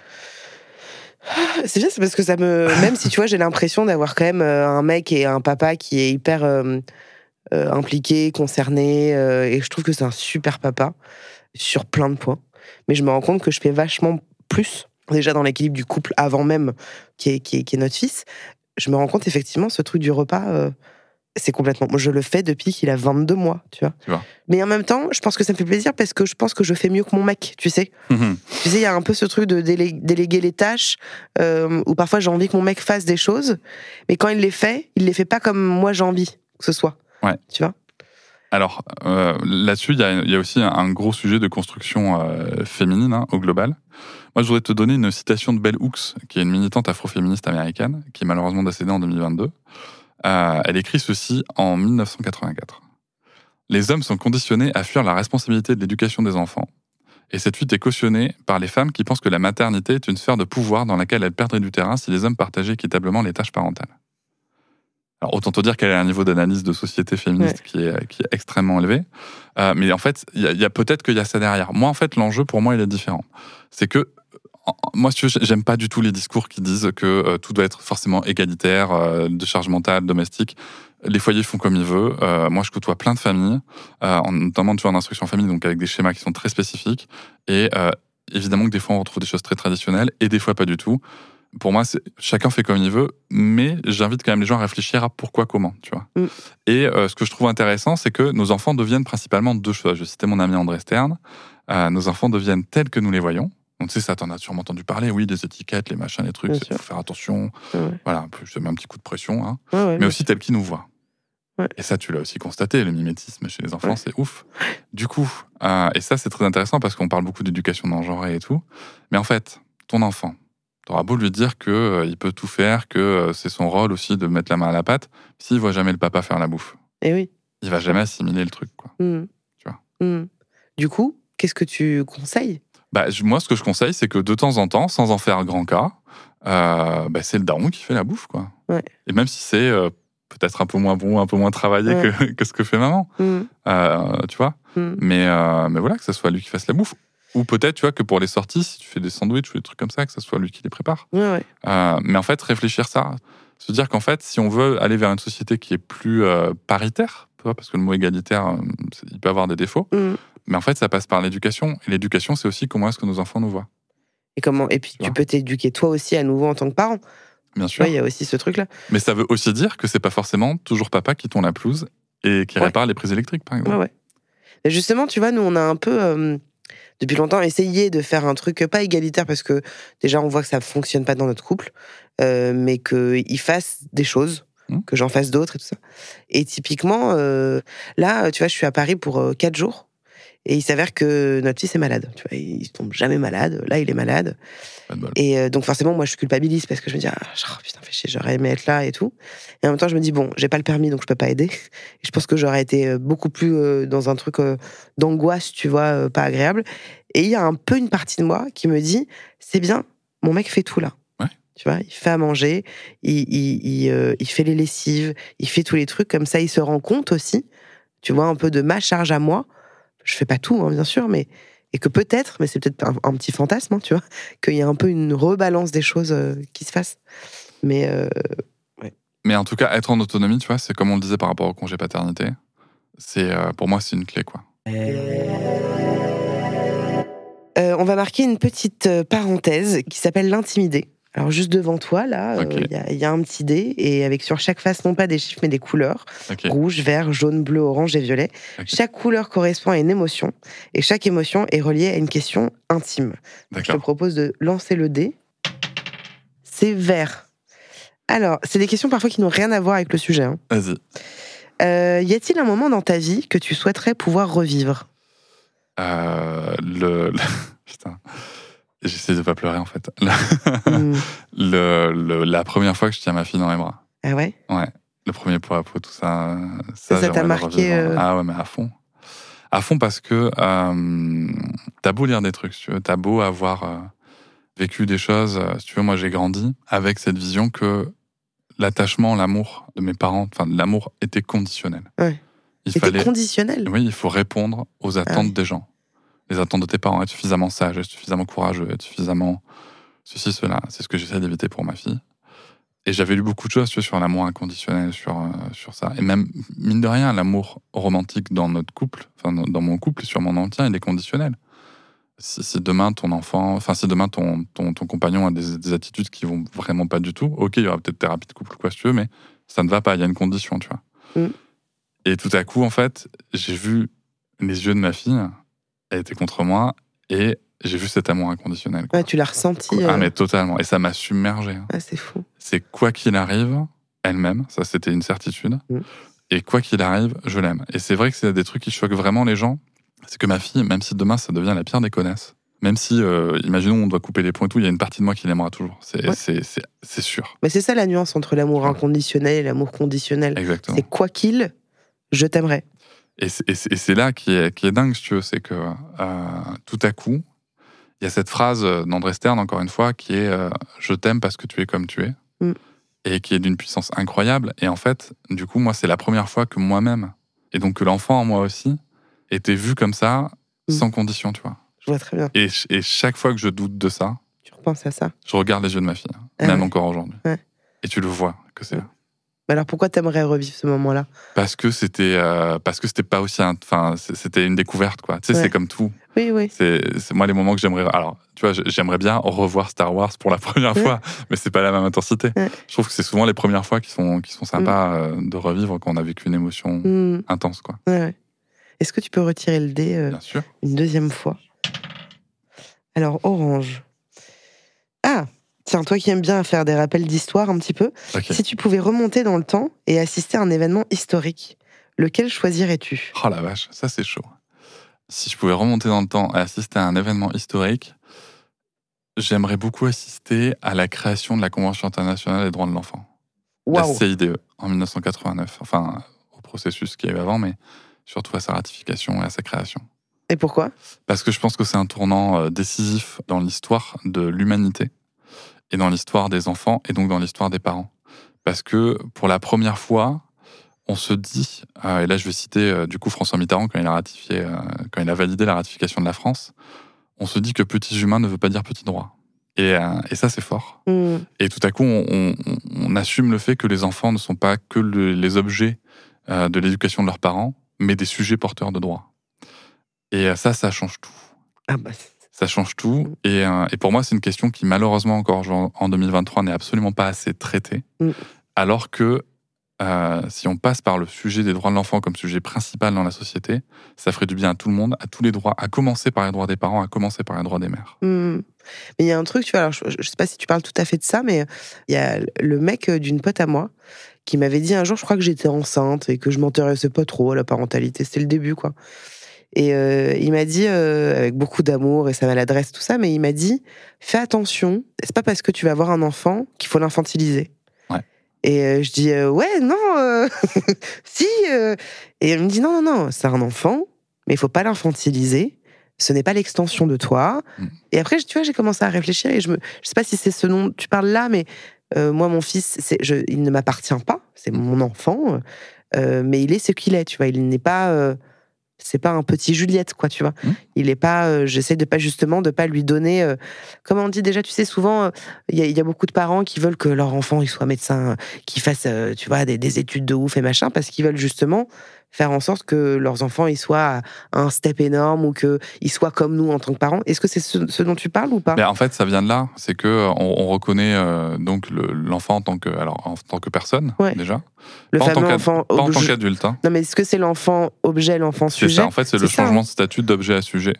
C'est bien, c'est parce que même si tu vois, j'ai l'impression d'avoir quand même un mec et un papa qui est hyper impliqué, concerné, et je trouve que c'est un super papa sur plein de points. Mais je me rends compte que je fais vachement plus, déjà dans l'équilibre du couple avant même qui est notre fils. Je me rends compte effectivement, ce truc du repas, c'est complètement... Moi, je le fais depuis qu'il a 22 mois, tu vois. Mais en même temps, je pense que ça me fait plaisir parce que je pense que je fais mieux que mon mec, tu sais. Tu sais, il y a un peu ce truc de déléguer les tâches, où parfois j'ai envie que mon mec fasse des choses, mais quand il les fait pas comme moi j'ai envie que ce soit. Ouais. Tu vois. Alors, là-dessus, il y a aussi un gros sujet de construction féminine, au global. Moi, je voudrais te donner une citation de Bell Hooks, qui est une militante afroféministe américaine, qui est malheureusement décédée en 2022. Elle écrit ceci en 1984. « Les hommes sont conditionnés à fuir la responsabilité de l'éducation des enfants. Et cette fuite est cautionnée par les femmes qui pensent que la maternité est une sphère de pouvoir dans laquelle elles perdraient du terrain si les hommes partageaient équitablement les tâches parentales. » Alors, autant te dire qu'elle a un niveau d'analyse de société féministe qui est extrêmement élevé. Mais en fait, il y a peut-être qu'il y a ça derrière. Moi, en fait, l'enjeu, pour moi, il est différent. C'est que, moi, si tu veux, j'aime pas du tout les discours qui disent que tout doit être forcément égalitaire, de charge mentale, domestique. Les foyers font comme ils veulent. Moi, je côtoie plein de familles, notamment tu vois, en instruction en famille, donc avec des schémas qui sont très spécifiques. Et évidemment que des fois, on retrouve des choses très traditionnelles et des fois pas du tout. Pour moi, chacun fait comme il veut, mais j'invite quand même les gens à réfléchir à pourquoi, comment, tu vois. Et ce que je trouve intéressant, c'est que nos enfants deviennent principalement deux choses. Je citais mon ami André Stern. Nos enfants deviennent tels que nous les voyons. Donc, tu sais, ça, t'en as sûrement entendu parler. Oui, des étiquettes, les machins, les trucs, il faut faire attention. Voilà, je te mets un petit coup de pression. Hein. Mais aussi tels qu'ils nous voient. Et ça, tu l'as aussi constaté, le mimétisme chez les enfants, c'est ouf. Du coup, et ça, c'est très intéressant parce qu'on parle beaucoup d'éducation non genrée et tout. Mais en fait, ton enfant, t'auras beau lui dire qu'il peut tout faire, que c'est son rôle aussi de mettre la main à la pâte, s'il voit jamais le papa faire la bouffe. Et oui. Il va jamais assimiler le truc, quoi. Tu vois. Du coup, qu'est-ce que tu conseilles ? Moi, ce que je conseille, c'est que de temps en temps, sans en faire un grand cas, c'est le daron qui fait la bouffe, quoi. Et même si c'est peut-être un peu moins bon, un peu moins travaillé que ce que fait maman, tu vois. Mais voilà, que ce soit lui qui fasse la bouffe. Ou peut-être, tu vois, que pour les sorties, si tu fais des sandwichs ou des trucs comme ça, que ce soit lui qui les prépare. Mais en fait, réfléchir ça, se dire qu'en fait, si on veut aller vers une société qui est plus paritaire, tu vois, parce que le mot égalitaire, il peut avoir des défauts, mais en fait, ça passe par l'éducation. Et l'éducation, c'est aussi comment est-ce que nos enfants nous voient. Et puis, tu peux t'éduquer toi aussi à nouveau en tant que parent. Bien sûr. Il y a aussi ce truc-là. Mais ça veut aussi dire que c'est pas forcément toujours papa qui tourne la pelouse et qui répare les prises électriques, par exemple. Et justement, tu vois, nous, on a un peu, depuis longtemps, essayé de faire un truc pas égalitaire parce que déjà, on voit que ça fonctionne pas dans notre couple, mais qu'il fasse des choses, que j'en fasse d'autres et tout ça. Et typiquement, là, tu vois, je suis à Paris pour 4 jours. Et il s'avère que notre fils est malade. Tu vois, il tombe jamais malade. Là, il est malade. Pas de bol. Et donc, forcément, moi, je culpabilise parce que je me dis, putain, fais chier, j'aurais aimé être là et tout. Et en même temps, je me dis, bon, j'ai pas le permis, donc je peux pas aider. Et je pense que j'aurais été beaucoup plus dans un truc d'angoisse, tu vois, pas agréable. Et il y a un peu une partie de moi qui me dit, c'est bien, mon mec fait tout là. Tu vois, il fait à manger, il fait les lessives, il fait tous les trucs. Comme ça, il se rend compte aussi, tu vois, un peu de ma charge à moi. Je fais pas tout, hein, bien sûr, mais et que peut-être, mais c'est peut-être un petit fantasme, hein, tu vois, qu'il y a un peu une rebalance des choses qui se fasse. Mais Mais en tout cas, être en autonomie, tu vois, c'est comme on le disait par rapport au congé paternité. C'est pour moi, c'est une clé, quoi. On va marquer une petite parenthèse qui s'appelle l'intimidé. Alors, juste devant toi, là, il y a un petit dé, et avec sur chaque face, non pas des chiffres, mais des couleurs. Rouge, vert, jaune, bleu, orange et violet. Chaque couleur correspond à une émotion, et chaque émotion est reliée à une question intime. Je te propose de lancer le dé. C'est vert. Alors, c'est des questions parfois qui n'ont rien à voir avec le sujet. Hein. Vas-y. Y a-t-il un moment dans ta vie que tu souhaiterais pouvoir revivre ? Putain... J'essaie de pas pleurer, en fait. La première fois que je tiens ma fille dans les bras. Ah ouais ? Ouais. Le premier pot à pot, tout ça. Ça t'a marqué Ah ouais, mais à fond. À fond parce que t'as beau lire des trucs, si tu veux, t'as beau avoir vécu des choses. Si tu veux, moi, j'ai grandi avec cette vision que l'attachement, l'amour de mes parents, enfin, l'amour était conditionnel. Ouais. Conditionnel ? Oui, il faut répondre aux attentes des gens. Les attentes de tes parents, être suffisamment sage, être suffisamment courageux, être suffisamment ceci, cela. C'est ce que j'essaie d'éviter pour ma fille. Et j'avais lu beaucoup de choses sur l'amour inconditionnel, sur ça. Et même, mine de rien, l'amour romantique dans notre couple, enfin dans mon couple et sur mon entien, il est conditionnel. Si demain ton enfant, enfin si demain ton compagnon a des attitudes qui vont vraiment pas du tout, ok, il y aura peut-être thérapie de couple ou quoi si tu veux, mais ça ne va pas, il y a une condition, tu vois. Et tout à coup, en fait, j'ai vu les yeux de ma fille, elle était contre moi, et j'ai vu cet amour inconditionnel. Quoi. Ouais, tu l'as ressenti. Ah, mais totalement. Et ça m'a submergé. Hein. Ah, c'est fou. C'est quoi qu'il arrive, elle-même, ça c'était une certitude. Et quoi qu'il arrive, je l'aime. Et c'est vrai que c'est des trucs qui choquent vraiment les gens. C'est que ma fille, même si demain ça devient la pire des connasses, même si, imaginons, on doit couper les ponts et tout, il y a une partie de moi qui l'aimera toujours. C'est sûr. Mais c'est ça la nuance entre l'amour inconditionnel et l'amour conditionnel. Exactement. C'est quoi qu'il, je t'aimerai. Et c'est là qui est dingue, si tu veux, c'est que tout à coup, il y a cette phrase d'André Stern, encore une fois, qui est « Je t'aime parce que tu es comme tu es », et qui est d'une puissance incroyable. Et en fait, du coup, moi, c'est la première fois que moi-même, et donc que l'enfant en moi aussi, était vu comme ça, sans condition, tu vois. Je vois très bien. Et chaque fois que je doute de ça, penser à ça. Je regarde les yeux de ma fille, même encore aujourd'hui. Ouais. Et tu le vois que c'est là. Mais alors pourquoi t'aimerais revivre ce moment-là ? Parce que c'était pas aussi, c'était une découverte, quoi. Tu sais, c'est comme tout. Oui. C'est moi les moments que j'aimerais. Alors, tu vois, j'aimerais bien revoir Star Wars pour la première fois, mais c'est pas la même intensité. Je trouve que c'est souvent les premières fois qui sont sympas de revivre quand on a vécu une émotion intense, quoi. Ouais. Est-ce que tu peux retirer le dé Bien sûr. Une deuxième fois ? Alors, orange. Ah, tiens, toi qui aimes bien faire des rappels d'histoire un petit peu, si tu pouvais remonter dans le temps et assister à un événement historique, lequel choisirais-tu ? Oh la vache, ça c'est chaud. Si je pouvais remonter dans le temps et assister à un événement historique, j'aimerais beaucoup assister à la création de la Convention internationale des droits de l'enfant. La CIDE, en 1989. Enfin, au processus qu'il y a eu avant, mais surtout à sa ratification et à sa création. Et pourquoi ? Parce que je pense que c'est un tournant décisif dans l'histoire de l'humanité et dans l'histoire des enfants et donc dans l'histoire des parents. Parce que pour la première fois, on se dit, et là je vais citer du coup François Mitterrand quand il a validé la ratification de la France, on se dit que petits humains ne veut pas dire petits droits. Et ça c'est fort. Et tout à coup on assume le fait que les enfants ne sont pas que les objets de l'éducation de leurs parents, mais des sujets porteurs de droits. Et ça change tout. Ah bah. Ça change tout. Et pour moi, c'est une question qui, malheureusement, encore en 2023, n'est absolument pas assez traitée. Alors que si on passe par le sujet des droits de l'enfant comme sujet principal dans la société, ça ferait du bien à tout le monde, à tous les droits, à commencer par les droits des parents, à commencer par les droits des mères. Mais il y a un truc, tu vois, alors je sais pas si tu parles tout à fait de ça, mais il y a le mec d'une pote à moi qui m'avait dit un jour, je crois que j'étais enceinte et que je m'intéressais pas trop à la parentalité. C'était le début, quoi. Et il m'a dit, avec beaucoup d'amour et sa maladresse, tout ça, mais il m'a dit, fais attention, c'est pas parce que tu vas avoir un enfant qu'il faut l'infantiliser. Ouais. Et je dis, ouais, non, si. Et elle me dit, non, c'est un enfant, mais il faut pas l'infantiliser. Ce n'est pas l'extension de toi. Et après, tu vois, j'ai commencé à réfléchir et je sais pas si c'est ce dont tu parles là, mais moi, mon fils, il ne m'appartient pas, c'est mon enfant, mais il est ce qu'il est, tu vois, il n'est pas... c'est pas un petit Juliette, quoi, tu vois. Il est pas... j'essaie de pas lui donner... comme on dit déjà, tu sais, souvent, il y a beaucoup de parents qui veulent que leur enfant il soit médecin, qu'il fasse, tu vois, des études de ouf et machin, parce qu'ils veulent justement faire en sorte que leurs enfants ils soient à un step énorme ou qu'ils soient comme nous en tant que parents. Est-ce que c'est ce dont tu parles ou pas ? En fait, ça vient de là. C'est que on reconnaît donc l'enfant en tant que personne, déjà. Le pas fameux enfant pas en tant qu'adulte. Hein. Non, mais est-ce que c'est l'enfant objet, l'enfant sujet ? C'est ça, en fait, c'est le changement de statut d'objet à sujet.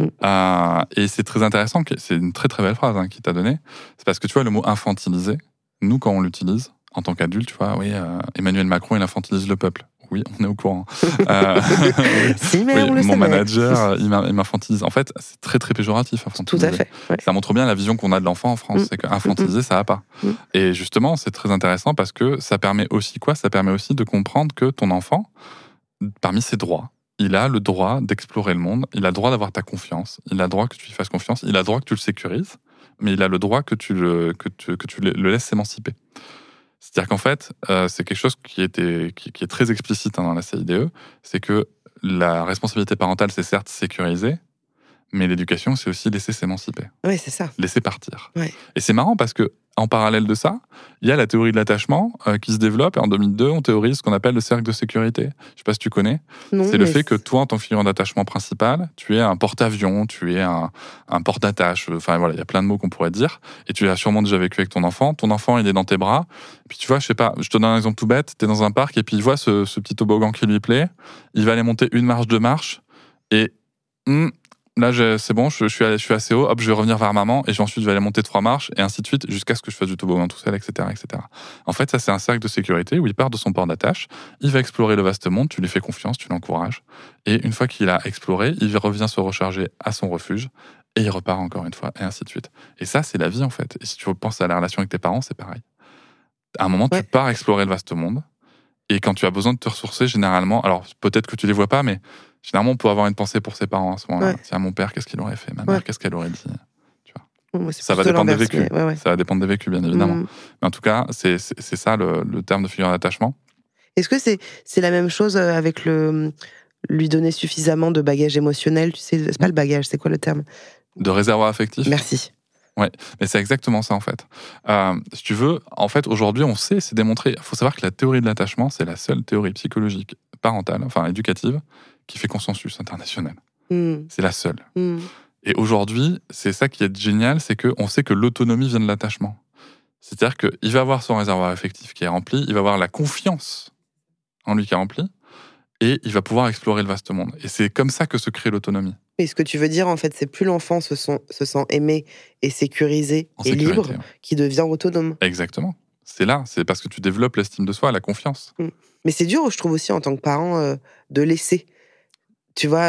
Et c'est très intéressant, c'est une très très belle phrase qui t'a donnée. C'est parce que tu vois, le mot infantiliser, nous, quand on l'utilise, en tant qu'adulte, tu vois, oui, Emmanuel Macron, il infantilise le peuple. Oui, on est au courant. Si, mais on le mon savait. manager, il m'infantilise. En fait, c'est très très péjoratif. Tout à fait. Ouais. Ça montre bien la vision qu'on a de l'enfant en France. C'est qu'infantiliser, ça va pas. Et justement, c'est très intéressant parce que ça permet aussi quoi ? Ça permet aussi de comprendre que ton enfant, parmi ses droits, il a le droit d'explorer le monde. Il a le droit d'avoir ta confiance. Il a le droit que tu lui fasses confiance. Il a le droit que tu le sécurises. Mais il a le droit que tu le laisses s'émanciper. C'est-à-dire qu'en fait, c'est quelque chose qui est très explicite dans la CIDE, c'est que la responsabilité parentale, c'est certes sécuriser, mais l'éducation, c'est aussi laisser s'émanciper. Oui, c'est ça. Laisser partir. Ouais. Et c'est marrant parce que, en parallèle de ça, il y a la théorie de l'attachement qui se développe. Et en 2002, on théorise ce qu'on appelle le cercle de sécurité. Je ne sais pas si tu connais. Non, c'est le fait que toi, en tant que figure d'attachement principal, tu es un porte-avions, tu es un porte-attache. Enfin voilà, il y a plein de mots qu'on pourrait dire. Et tu l'as sûrement déjà vécu avec ton enfant. Ton enfant, il est dans tes bras. Et puis tu vois, je sais pas, je te donne un exemple tout bête. Tu es dans un parc et puis il voit ce petit toboggan qui lui plaît. Il va aller monter une marche, 2 marches. Et... là, c'est bon, je suis assez haut, hop, je vais revenir vers maman, et ensuite je vais aller monter 3 marches, et ainsi de suite, jusqu'à ce que je fasse du toboggan tout seul, etc., etc. En fait, ça, c'est un cercle de sécurité où il part de son port d'attache, il va explorer le vaste monde, tu lui fais confiance, tu l'encourages, et une fois qu'il a exploré, il revient se recharger à son refuge, et il repart encore une fois, et ainsi de suite. Et ça, c'est la vie, en fait. Et si tu repenses à la relation avec tes parents, c'est pareil. À un moment, tu pars explorer le vaste monde, et quand tu as besoin de te ressourcer, généralement, alors peut-être que tu les vois pas, mais généralement, on peut avoir une pensée pour ses parents à ce moment-là. Ouais. Tiens, mon père, qu'est-ce qu'il aurait fait ? Ma mère, qu'est-ce qu'elle aurait dit ? Tu vois. Ça va dépendre des vécus. Ça va dépendre des vécus, bien évidemment. Mais en tout cas, c'est ça le terme de figure d'attachement. Est-ce que c'est la même chose avec lui donner suffisamment de bagage émotionnel ? Tu sais, c'est pas le bagage, c'est quoi le terme ? De réservoir affectif ? Merci. Ouais, mais c'est exactement ça en fait. Si tu veux, en fait, aujourd'hui, on sait, c'est démontré. Il faut savoir que la théorie de l'attachement, c'est la seule théorie psychologique parentale, enfin éducative, qui fait consensus international. C'est la seule. Et aujourd'hui, c'est ça qui est génial, c'est qu'on sait que l'autonomie vient de l'attachement. C'est-à-dire qu'il va avoir son réservoir affectif qui est rempli, il va avoir la confiance en lui qui est remplie, et il va pouvoir explorer le vaste monde. Et c'est comme ça que se crée l'autonomie. Et ce que tu veux dire, en fait, c'est plus l'enfant se sent aimé et sécurisé et libre, qui devient autonome. Exactement. C'est là, c'est parce que tu développes l'estime de soi, la confiance. Mais c'est dur, je trouve aussi, en tant que parent, de laisser. Tu vois,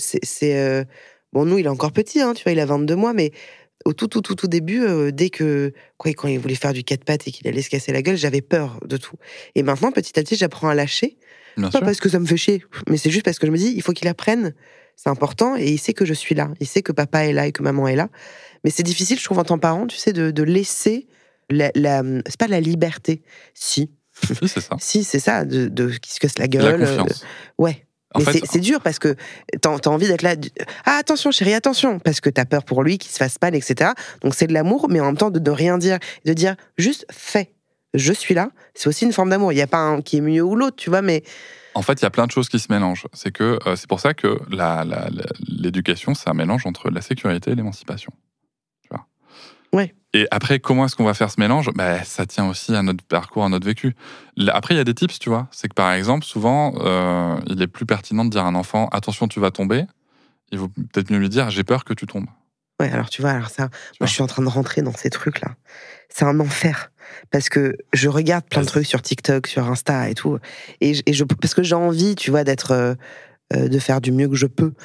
bon, nous, il est encore petit, hein, tu vois, il a 22 mois, mais au tout début, dès que, quand il voulait faire du 4 pattes et qu'il allait se casser la gueule, j'avais peur de tout. Et maintenant, petit à petit, j'apprends à lâcher. Bien pas sûr. parce que ça me fait chier, mais c'est juste parce que je me dis, il faut qu'il apprenne, c'est important, et il sait que je suis là, il sait que papa est là et que maman est là. Mais c'est difficile, je trouve, en tant que parent, tu sais, de laisser c'est pas la liberté, si. Oui, c'est ça. Si, c'est ça, de qui se casse la gueule. La confiance. Ouais. En Mais fait, c'est dur parce que t'as envie d'être là. Ah, attention, chérie, attention. Parce que t'as peur pour lui, qu'il se fasse mal, etc. Donc c'est de l'amour, mais en même temps de ne rien dire. De dire juste fais. Je suis là. C'est aussi une forme d'amour. Il n'y a pas un qui est mieux ou l'autre, tu vois, mais. En fait, il y a plein de choses qui se mélangent. C'est pour ça que l'éducation, c'est un mélange entre la sécurité et l'émancipation. Tu vois. Ouais. Et après, comment est-ce qu'on va faire ce mélange ? Ça tient aussi à notre parcours, à notre vécu. Après, il y a des tips, tu vois. C'est que par exemple, souvent, il est plus pertinent de dire à un enfant « Attention, tu vas tomber ». Il vaut peut-être mieux lui dire « J'ai peur que tu tombes ». Ouais, alors tu vois, je suis en train de rentrer dans ces trucs-là. C'est un enfer. Parce que je regarde plein de trucs sur TikTok, sur Insta et tout. Parce que j'ai envie, tu vois, de faire du mieux que je peux.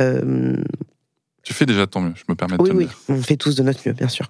Tu fais déjà de ton mieux, je me permets de te le dire. Oui, on fait tous de notre mieux, bien sûr.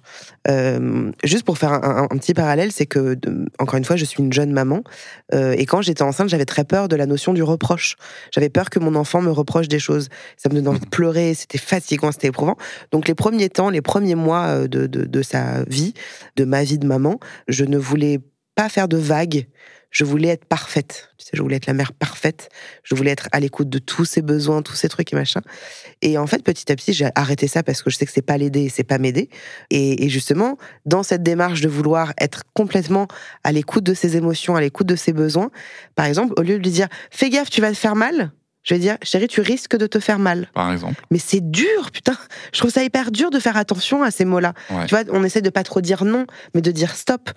Juste pour faire un petit parallèle, c'est que, encore une fois, je suis une jeune maman, et quand j'étais enceinte, j'avais très peur de la notion du reproche. J'avais peur que mon enfant me reproche des choses. Ça me donnait envie de pleurer, c'était fatigant, c'était éprouvant. Donc les premiers temps, les premiers mois de sa vie, de ma vie de maman, je ne voulais pas faire de vagues. Je voulais être parfaite. Tu sais, je voulais être la mère parfaite. Je voulais être à l'écoute de tous ses besoins, tous ces trucs et machin. Et en fait, petit à petit, j'ai arrêté ça parce que je sais que c'est pas l'aider, c'est pas m'aider. Et justement, dans cette démarche de vouloir être complètement à l'écoute de ses émotions, à l'écoute de ses besoins, par exemple, au lieu de lui dire « Fais gaffe, tu vas te faire mal », je vais dire « Chérie, tu risques de te faire mal ». Par exemple. Mais c'est dur, putain. Je trouve ça hyper dur de faire attention à ces mots-là. Ouais. Tu vois, on essaie de pas trop dire non, mais de dire stop,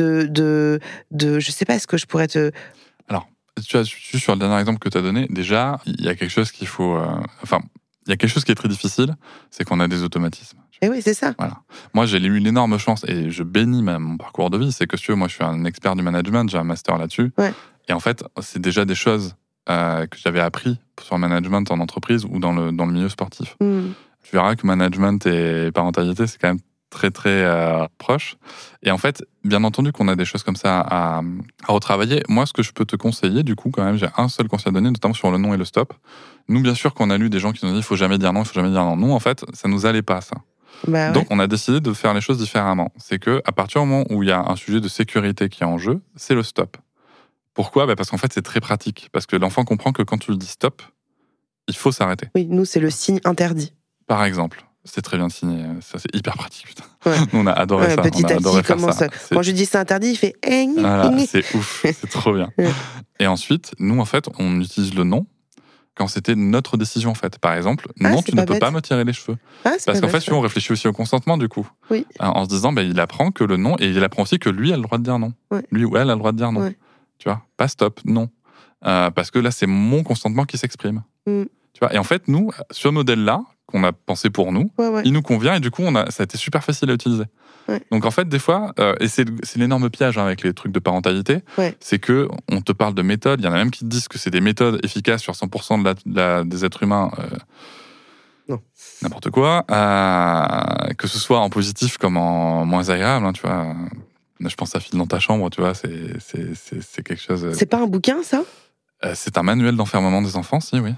je sais pas, est-ce que je pourrais te... Alors, tu vois, juste sur le dernier exemple que tu as donné, déjà, il y a quelque chose qu'il faut... il y a quelque chose qui est très difficile, c'est qu'on a des automatismes. Et oui, c'est ça. Voilà. Moi, j'ai eu une énorme chance, et je bénis mon parcours de vie, c'est que, si tu veux, moi, je suis un expert du management, j'ai un master là-dessus. Ouais. Et en fait, c'est déjà des choses que j'avais appris sur le management en entreprise ou dans le milieu sportif. Tu verras que management et parentalité, c'est quand même très, très proche. Et en fait, bien entendu qu'on a des choses comme ça à retravailler. Moi, ce que je peux te conseiller, du coup, quand même, j'ai un seul conseil à donner, notamment sur le non et le stop. Nous, bien sûr, qu'on a lu des gens qui nous ont dit « il faut jamais dire non, il faut jamais dire non ». Nous, en fait, ça nous allait pas, ça. Bah ouais. Donc, on a décidé de faire les choses différemment. C'est qu'à partir du moment où il y a un sujet de sécurité qui est en jeu, c'est le stop. Pourquoi ? Parce qu'en fait, c'est très pratique. Parce que l'enfant comprend que quand tu lui dis stop, il faut s'arrêter. Oui, nous, c'est le signe interdit. Par exemple. C'est très bien de signer. Ça, c'est hyper pratique, putain. Ouais. Nous, on a adoré ça. Petit on a à adoré petit, faire ça. Quand je dis c'est interdit, il fait... Voilà, c'est ouf. C'est trop bien. Et ensuite, nous, en fait, on utilise le non quand c'était notre décision, en fait. Par exemple, non, tu ne peux pas me tirer les cheveux. Parce qu'en fait, on réfléchit aussi au consentement, du coup. Oui. En se disant, il apprend que le non, et il apprend aussi que lui a le droit de dire non. Ouais. Lui ou elle a le droit de dire non. Ouais. Tu vois, pas stop, non. Parce que là, c'est mon consentement qui s'exprime. Tu vois, et en fait, nous, ce modèle-là, qu'on a pensé pour nous, il nous convient, et du coup, ça a été super facile à utiliser. Ouais. Donc en fait, des fois, et c'est l'énorme piège avec les trucs de parentalité, c'est que on te parle de méthodes, il y en a même qui te disent que c'est des méthodes efficaces sur 100% des êtres humains. Non. N'importe quoi. Que ce soit en positif comme en moins agréable, hein, tu vois. Je pense à File dans ta chambre, tu vois, c'est quelque chose... C'est pas un bouquin, ça ? C'est un manuel d'enfermement des enfants, si, oui.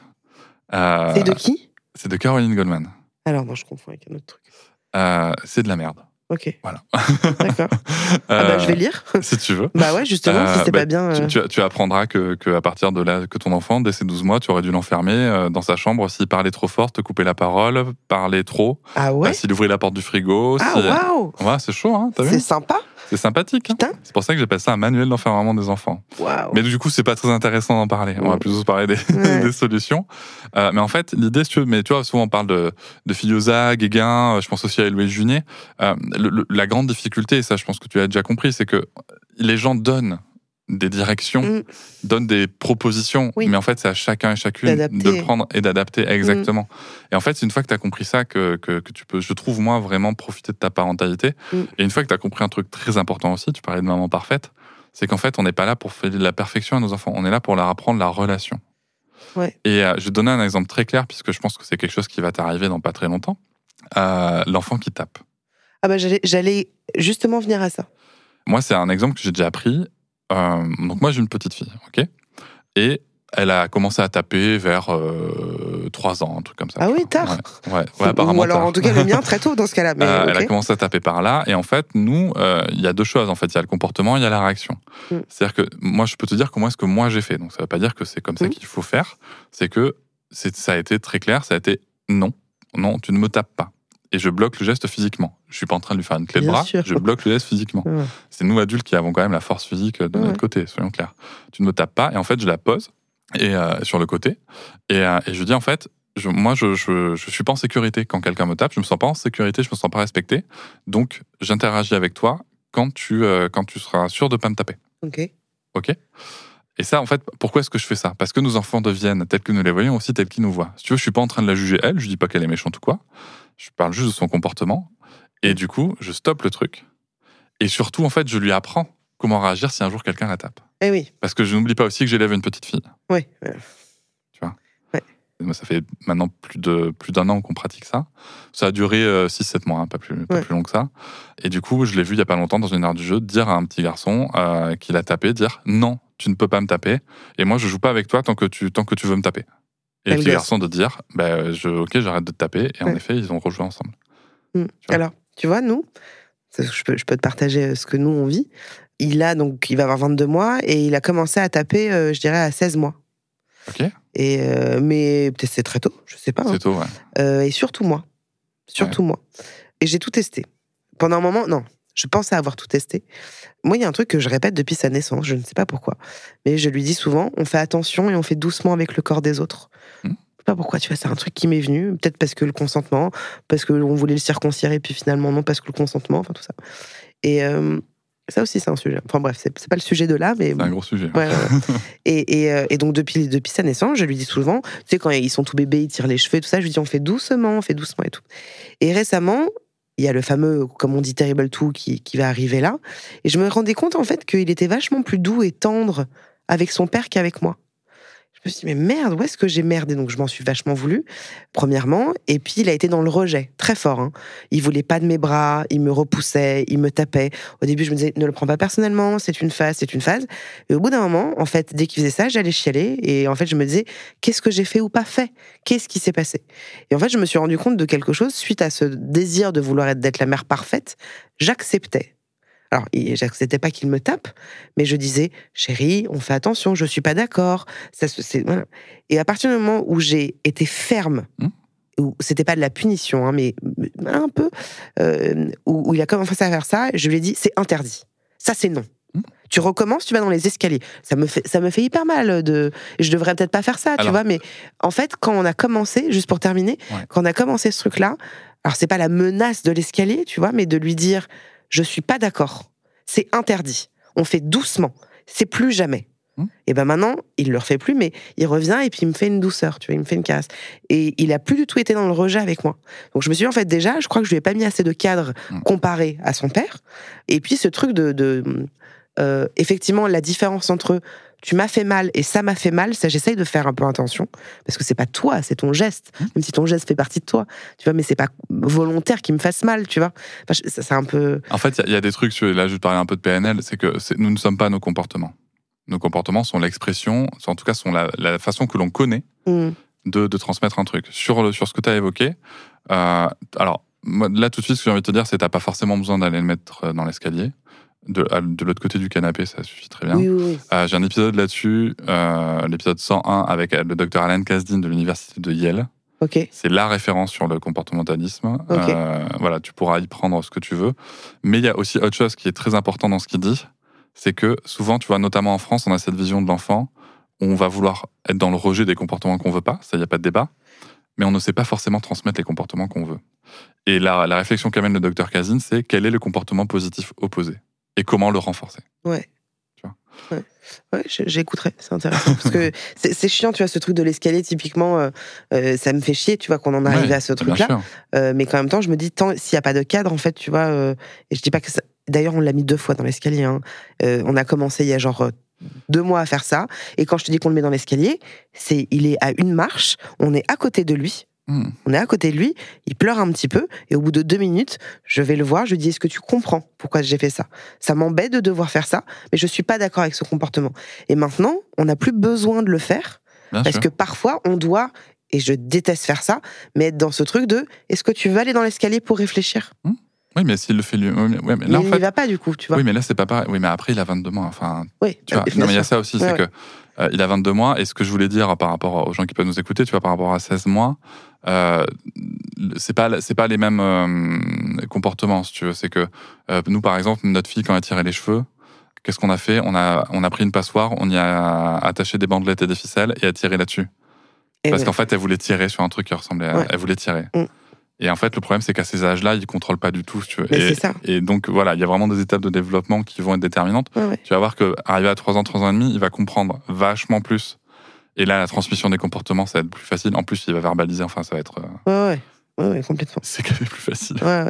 C'est de qui ? C'est de Caroline Goldman. Alors non, je confonds avec un autre truc. C'est de la merde. Ok. Voilà. D'accord. Je vais lire. Si tu veux. Bah ouais, justement, si c'est pas bien. Tu apprendras que à partir de là, que ton enfant, dès ses 12 mois, tu aurais dû l'enfermer dans sa chambre s'il parlait trop fort, te couper la parole, parlait trop. Ah ouais. S'il ouvrait la porte du frigo. Ah waouh. Ouais, c'est chaud, hein, t'as vu ? C'est sympa. C'est sympathique. Hein. C'est pour ça que j'appelle ça un manuel d'enfermement des enfants. Wow. Mais du coup, c'est pas très intéressant d'en parler. On va plutôt se parler des solutions. Mais en fait, l'idée, si tu veux, mais tu vois, souvent on parle de Filiosa, Guéguin, je pense aussi à Louis Junier. La grande difficulté, et ça je pense que tu as déjà compris, c'est que les gens donnent des directions, donnent des propositions, mais en fait, c'est à chacun et chacune de le prendre et d'adapter exactement. Et en fait, c'est une fois que tu as compris ça que tu peux, je trouve, moi, vraiment profiter de ta parentalité. Et une fois que tu as compris un truc très important aussi, tu parlais de maman parfaite, c'est qu'en fait, on n'est pas là pour faire de la perfection à nos enfants, on est là pour leur apprendre la relation. Ouais. Et je vais te donner un exemple très clair, puisque je pense que c'est quelque chose qui va t'arriver dans pas très longtemps. L'enfant qui tape. Ah bah j'allais justement venir à ça. Moi, c'est un exemple que j'ai déjà appris. Donc moi, j'ai une petite fille, ok ? Et elle a commencé à taper vers 3 ans, un truc comme ça. Ah oui, tard. Ouais, apparemment. Ou alors, tard. en tout cas, le mien très tôt dans ce cas-là. Mais Elle a commencé à taper par là. Et en fait, nous, il y a 2 choses. En fait, il y a le comportement, il y a la réaction. C'est-à-dire que moi, je peux te dire comment est-ce que moi j'ai fait. Donc ça ne veut pas dire que c'est comme ça qu'il faut faire. C'est que ça a été très clair. Ça a été non, tu ne me tapes pas. Et je bloque le geste physiquement. Je suis pas en train de lui faire une clé de bras, je bloque le geste physiquement. C'est nous adultes qui avons quand même la force physique de notre côté, soyons clairs. Tu ne me tapes pas, et en fait, je la pose et sur le côté, et je dis en fait, moi, je suis pas en sécurité quand quelqu'un me tape, je me sens pas en sécurité, je me sens pas respecté, donc j'interagis avec toi quand tu seras sûr de pas me taper. Ok. Et ça, en fait, pourquoi est-ce que je fais ça ? Parce que nos enfants deviennent tels que nous les voyons aussi tels qu'ils nous voient. Si tu veux, je suis pas en train de la juger elle, je dis pas qu'elle est méchante ou quoi. Je parle juste de son comportement. Et du coup, je stoppe le truc. Et surtout, en fait, je lui apprends comment réagir si un jour quelqu'un la tape. Eh oui. Parce que je n'oublie pas aussi que j'élève une petite fille. Oui. Tu vois ? Ouais. Moi, ça fait maintenant plus d'un an qu'on pratique ça. Ça a duré 6-7 mois, hein, pas plus long que ça. Et du coup, je l'ai vu il y a pas longtemps dans une aire du jeu dire à un petit garçon qui l'a tapé, dire « Non, tu ne peux pas me taper. Et moi, je joue pas avec toi tant que tu veux me taper. » Et le petit garçon de dire ok, j'arrête de te taper. Et en effet, ils ont rejoué ensemble. Alors, tu vois, nous, je peux te partager ce que nous, on vit. Il va avoir 22 mois et il a commencé à taper, je dirais, à 16 mois. Ok. Mais peut-être c'est très tôt, je sais pas. C'est tôt, ouais. Et surtout moi. Moi. Et j'ai tout testé. Pendant un moment, non, je pensais avoir tout testé. Moi, il y a un truc que je répète depuis sa naissance, je ne sais pas pourquoi. Mais je lui dis souvent, on fait attention et on fait doucement avec le corps des autres. Je sais pas pourquoi, tu vois, c'est un truc qui m'est venu. Peut-être parce que le consentement, parce qu'on voulait le circoncire, et puis finalement non, parce que le consentement, enfin tout ça. Et ça aussi, c'est un sujet. Enfin bref, c'est pas le sujet de là, mais... C'est un gros sujet. Ouais. Et donc, depuis sa naissance, je lui dis souvent, tu sais, quand ils sont tout bébés, ils tirent les cheveux, tout ça, je lui dis, on fait doucement et tout. Et récemment, il y a le fameux, comme on dit, Terrible 2 qui va arriver là. Et je me rendais compte, en fait, qu'il était vachement plus doux et tendre avec son père qu'avec moi. Je me suis dit, mais merde, où est-ce que j'ai merdé ? Donc, je m'en suis vachement voulu, premièrement. Et puis, il a été dans le rejet, très fort. Hein. Il voulait pas de mes bras, il me repoussait, il me tapait. Au début, je me disais, ne le prends pas personnellement, c'est une phase. Et au bout d'un moment, en fait, dès qu'il faisait ça, j'allais chialer. Et en fait, je me disais, qu'est-ce que j'ai fait ou pas fait ? Qu'est-ce qui s'est passé ? Et en fait, je me suis rendu compte de quelque chose, suite à ce désir de vouloir d'être la mère parfaite, j'acceptais. Alors, j'acceptais pas qu'il me tape, mais je disais, chérie, on fait attention, je suis pas d'accord. Voilà. Et à partir du moment où j'ai été ferme, où c'était pas de la punition, hein, mais un peu, où il a commencé à faire ça, je lui ai dit, c'est interdit. Ça, c'est non. Tu recommences, tu vas dans les escaliers. Ça me fait hyper mal je devrais peut-être pas faire ça, tu vois, mais en fait, quand on a commencé, juste pour terminer, quand on a commencé ce truc-là, alors c'est pas la menace de l'escalier, tu vois, mais de lui dire, je suis pas d'accord. C'est interdit. On fait doucement. C'est plus jamais. Et ben maintenant, il le refait plus, mais il revient et puis il me fait une douceur, tu vois, il me fait une caresse. Et il a plus du tout été dans le rejet avec moi. Donc je me suis dit, en fait, déjà, je crois que je lui ai pas mis assez de cadre comparé à son père. Et puis ce truc effectivement, la différence entre tu m'as fait mal et ça m'a fait mal, ça j'essaye de faire un peu attention, parce que c'est pas toi, c'est ton geste, même si ton geste fait partie de toi, tu vois, mais c'est pas volontaire qu'il me fasse mal, tu vois. Enfin, c'est un peu... En fait, il y a des trucs, là je vais te parler un peu de PNL, c'est que nous ne sommes pas nos comportements. Nos comportements sont l'expression, en tout cas sont la façon que l'on connaît de transmettre un truc. Sur ce que tu as évoqué, alors Là, tout de suite, ce que j'ai envie de te dire, c'est que tu n'as pas forcément besoin d'aller le mettre dans l'escalier. De l'autre côté du canapé, ça suffit très bien. Oui. J'ai un épisode là-dessus, l'épisode 101, avec le docteur Alan Kasdin de l'université de Yale. Okay. C'est la référence sur le comportementalisme. Okay. Voilà, tu pourras y prendre ce que tu veux. Mais il y a aussi autre chose qui est très important dans ce qu'il dit, c'est que souvent, tu vois, notamment en France, on a cette vision de l'enfant où on va vouloir être dans le rejet des comportements qu'on veut pas, ça, il n'y a pas de débat, mais on ne sait pas forcément transmettre les comportements qu'on veut. Et la réflexion qu'amène le docteur Kasdin, c'est quel est le comportement positif opposé et comment le renforcer. Ouais. Tu vois. Ouais, j'écouterai, c'est intéressant. Parce que c'est chiant, tu vois, ce truc de l'escalier, typiquement, ça me fait chier, tu vois, qu'on en arrive à ce truc-là. Mais qu'en même temps, je me dis, s'il n'y a pas de cadre, en fait, tu vois, et je dis pas que ça... D'ailleurs, on l'a mis 2 fois dans l'escalier. Hein. On a commencé il y a genre 2 mois à faire ça. Et quand je te dis qu'on le met dans l'escalier, il est à une marche, on est à côté de lui. On est à côté de lui, il pleure un petit peu, et au bout de 2 minutes, je vais le voir, je lui dis, est-ce que tu comprends pourquoi j'ai fait ça ? Ça m'embête de devoir faire ça, mais je suis pas d'accord avec ce comportement. Et maintenant, on n'a plus besoin de le faire, parce que parfois, on doit, et je déteste faire ça, mais être dans ce truc de, est-ce que tu veux aller dans l'escalier pour réfléchir ? Oui, mais s'il le fait lui... Ouais, mais là, il n'y va pas, du coup, tu vois. Oui, mais là, c'est pas pareil. Oui, mais après, il a 22 mois, enfin... Oui, tu vois. Non, mais il y a ça aussi, c'est que il a 22 mois, et ce que je voulais dire par rapport aux gens qui peuvent nous écouter, tu vois, par rapport à 16 mois, c'est pas les mêmes comportements, si tu veux. C'est que nous, par exemple, notre fille, quand elle tirait les cheveux, qu'est-ce qu'on a fait ? On a pris une passoire, on y a attaché des bandelettes et des ficelles, et a tiré là-dessus. Parce qu'en fait, elle voulait tirer sur un truc qui ressemblait à... Elle voulait tirer. Et en fait, le problème, c'est qu'à ces âges-là, ils ne contrôlent pas du tout, si tu veux. C'est ça. Et donc, voilà, il y a vraiment des étapes de développement qui vont être déterminantes. Tu vas voir qu'arrivé à 3 ans et demi, il va comprendre vachement plus. Et là, la transmission des comportements, ça va être plus facile. En plus, il va verbaliser, enfin, ça va être... Ouais, complètement. C'est quand même plus facile. Ouais.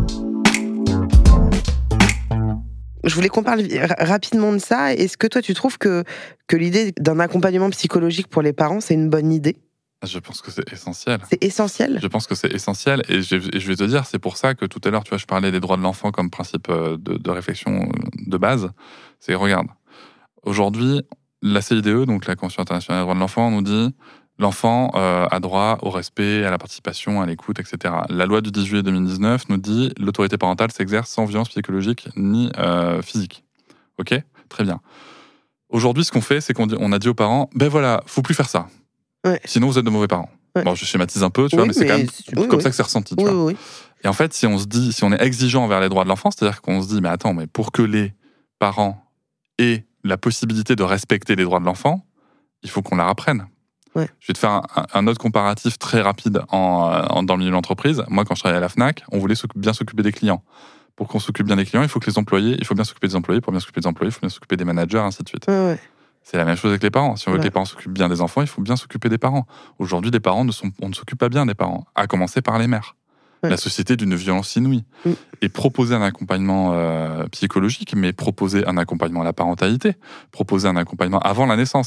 Je voulais qu'on parle rapidement de ça. Est-ce que toi, tu trouves que l'idée d'un accompagnement psychologique pour les parents, c'est une bonne idée ? Je pense que c'est essentiel. C'est essentiel ? Je pense que c'est essentiel. Et je vais te dire, c'est pour ça que tout à l'heure, tu vois, je parlais des droits de l'enfant comme principe de réflexion de base. C'est, regarde, aujourd'hui, la CIDE, donc la Convention internationale des droits de l'enfant, nous dit l'enfant a droit au respect, à la participation, à l'écoute, etc. La loi du 10 juillet 2019 nous dit l'autorité parentale s'exerce sans violence psychologique ni physique. Ok ? Très bien. Aujourd'hui, ce qu'on fait, c'est qu'on a dit aux parents, ben voilà, faut plus faire ça. Ouais. Sinon, vous êtes de mauvais parents. Ouais. Bon, je schématise un peu, tu vois, mais c'est quand même comme ça que c'est ressenti. Tu vois. Et en fait, si on est exigeant envers les droits de l'enfant, c'est-à-dire qu'on se dit, mais attends, mais pour que les parents aient la possibilité de respecter les droits de l'enfant, il faut qu'on leur apprenne. Ouais. Je vais te faire un autre comparatif très rapide dans le milieu de l'entreprise. Moi, quand je travaillais à la Fnac, on voulait bien s'occuper des clients. Pour qu'on s'occupe bien des clients, il faut bien s'occuper des employés. Pour bien s'occuper des employés, il faut bien s'occuper des managers, ainsi de suite. Ouais. C'est la même chose avec les parents. Si on veut que les parents s'occupent bien des enfants, il faut bien s'occuper des parents. Aujourd'hui, on ne s'occupe pas bien des parents, à commencer par les mères. Ouais. La société d'une violence inouïe. Et proposer un accompagnement psychologique, mais proposer un accompagnement à la parentalité, proposer un accompagnement avant la naissance,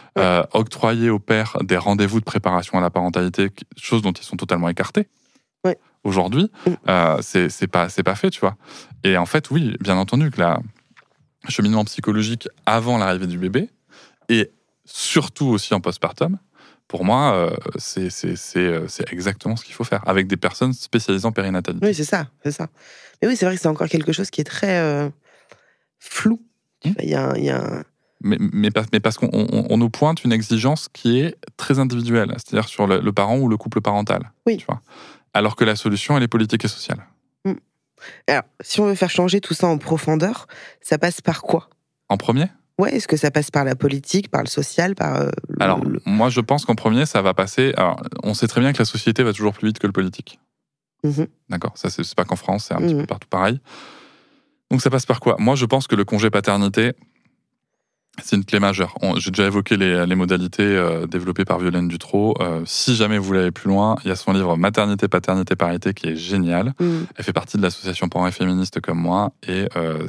octroyer aux pères des rendez-vous de préparation à la parentalité, chose dont ils sont totalement écartés. Ouais. Aujourd'hui, c'est pas fait, tu vois. Et en fait, oui, bien entendu que le cheminement psychologique avant l'arrivée du bébé, et surtout aussi en postpartum, pour moi, c'est exactement ce qu'il faut faire, avec des personnes spécialisées en périnatalité. Oui, c'est ça. Mais oui, c'est vrai que c'est encore quelque chose qui est très flou. Il y a Mais parce qu'on nous pointe une exigence qui est très individuelle, c'est-à-dire sur le parent ou le couple parental. Oui. Tu vois, alors que la solution, elle est politique et sociale. Alors, si on veut faire changer tout ça en profondeur, ça passe par quoi ? En premier ? Ouais, est-ce que ça passe par la politique, par le social, par... Alors, moi, je pense qu'en premier, ça va passer... Alors, on sait très bien que la société va toujours plus vite que le politique. D'accord ? Ça, c'est pas qu'en France, c'est un petit peu partout pareil. Donc, ça passe par quoi ? Moi, je pense que le congé paternité, c'est une clé majeure. J'ai déjà évoqué les modalités développées par Violaine Dutrot. Si jamais vous voulez aller plus loin, il y a son livre Maternité, Paternité, Parité qui est génial. Elle fait partie de l'association Parents et Féministes comme moi, et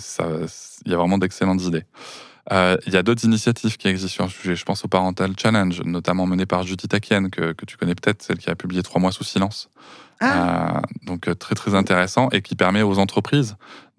il y a vraiment d'excellentes idées. Il y a d'autres initiatives qui existent sur le sujet. Je pense au Parental Challenge, notamment mené par Judith Akian, que tu connais peut-être, celle qui a publié 3 mois sous silence. Donc très très intéressant, et qui permet aux entreprises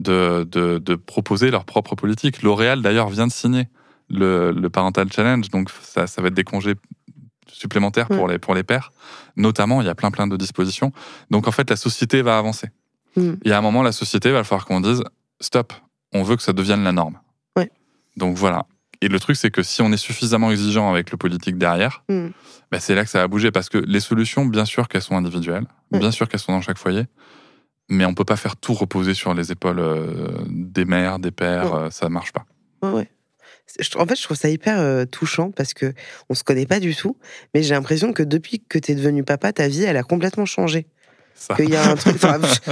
de proposer leur propre politique. L'Oréal d'ailleurs vient de signer le Parental Challenge, donc ça va être des congés supplémentaires pour les pères. Notamment, il y a plein de dispositions. Donc en fait, la société va avancer. Et à un moment, la société va falloir qu'on dise stop, on veut que ça devienne la norme. Ouais. Donc voilà. Et le truc, c'est que si on est suffisamment exigeant avec le politique derrière, c'est là que ça va bouger. Parce que les solutions, bien sûr qu'elles sont individuelles, bien sûr qu'elles sont dans chaque foyer, mais on peut pas faire tout reposer sur les épaules des mères, des pères, ça marche pas. Ouais. En fait, je trouve ça hyper touchant parce que on se connaît pas du tout, mais j'ai l'impression que depuis que t'es devenu papa, ta vie, elle a complètement changé. Qu'il y a un truc...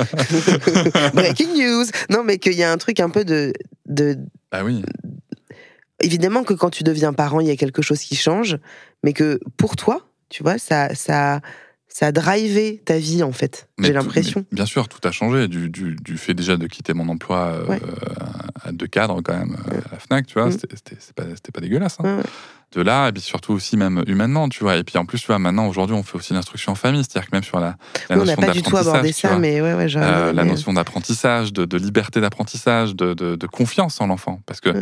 Breaking news. Non, mais qu'il y a un truc un peu de... Ah oui. Évidemment que quand tu deviens parent, il y a quelque chose qui change, mais que pour toi, tu vois, ça a drivé ta vie, en fait. J'ai l'impression. Bien sûr, tout a changé. Du fait déjà de quitter mon emploi de cadre, quand même, à la Fnac, tu vois, c'était pas dégueulasse. Hein. Ouais. De là, et puis surtout aussi même humainement, tu vois. Et puis en plus, tu vois, maintenant, aujourd'hui, on fait aussi l'instruction en famille, c'est-à-dire que même sur la notion d'apprentissage. On n'a pas du tout abordé ça, mais la notion d'apprentissage, de liberté d'apprentissage, de confiance en l'enfant. Parce que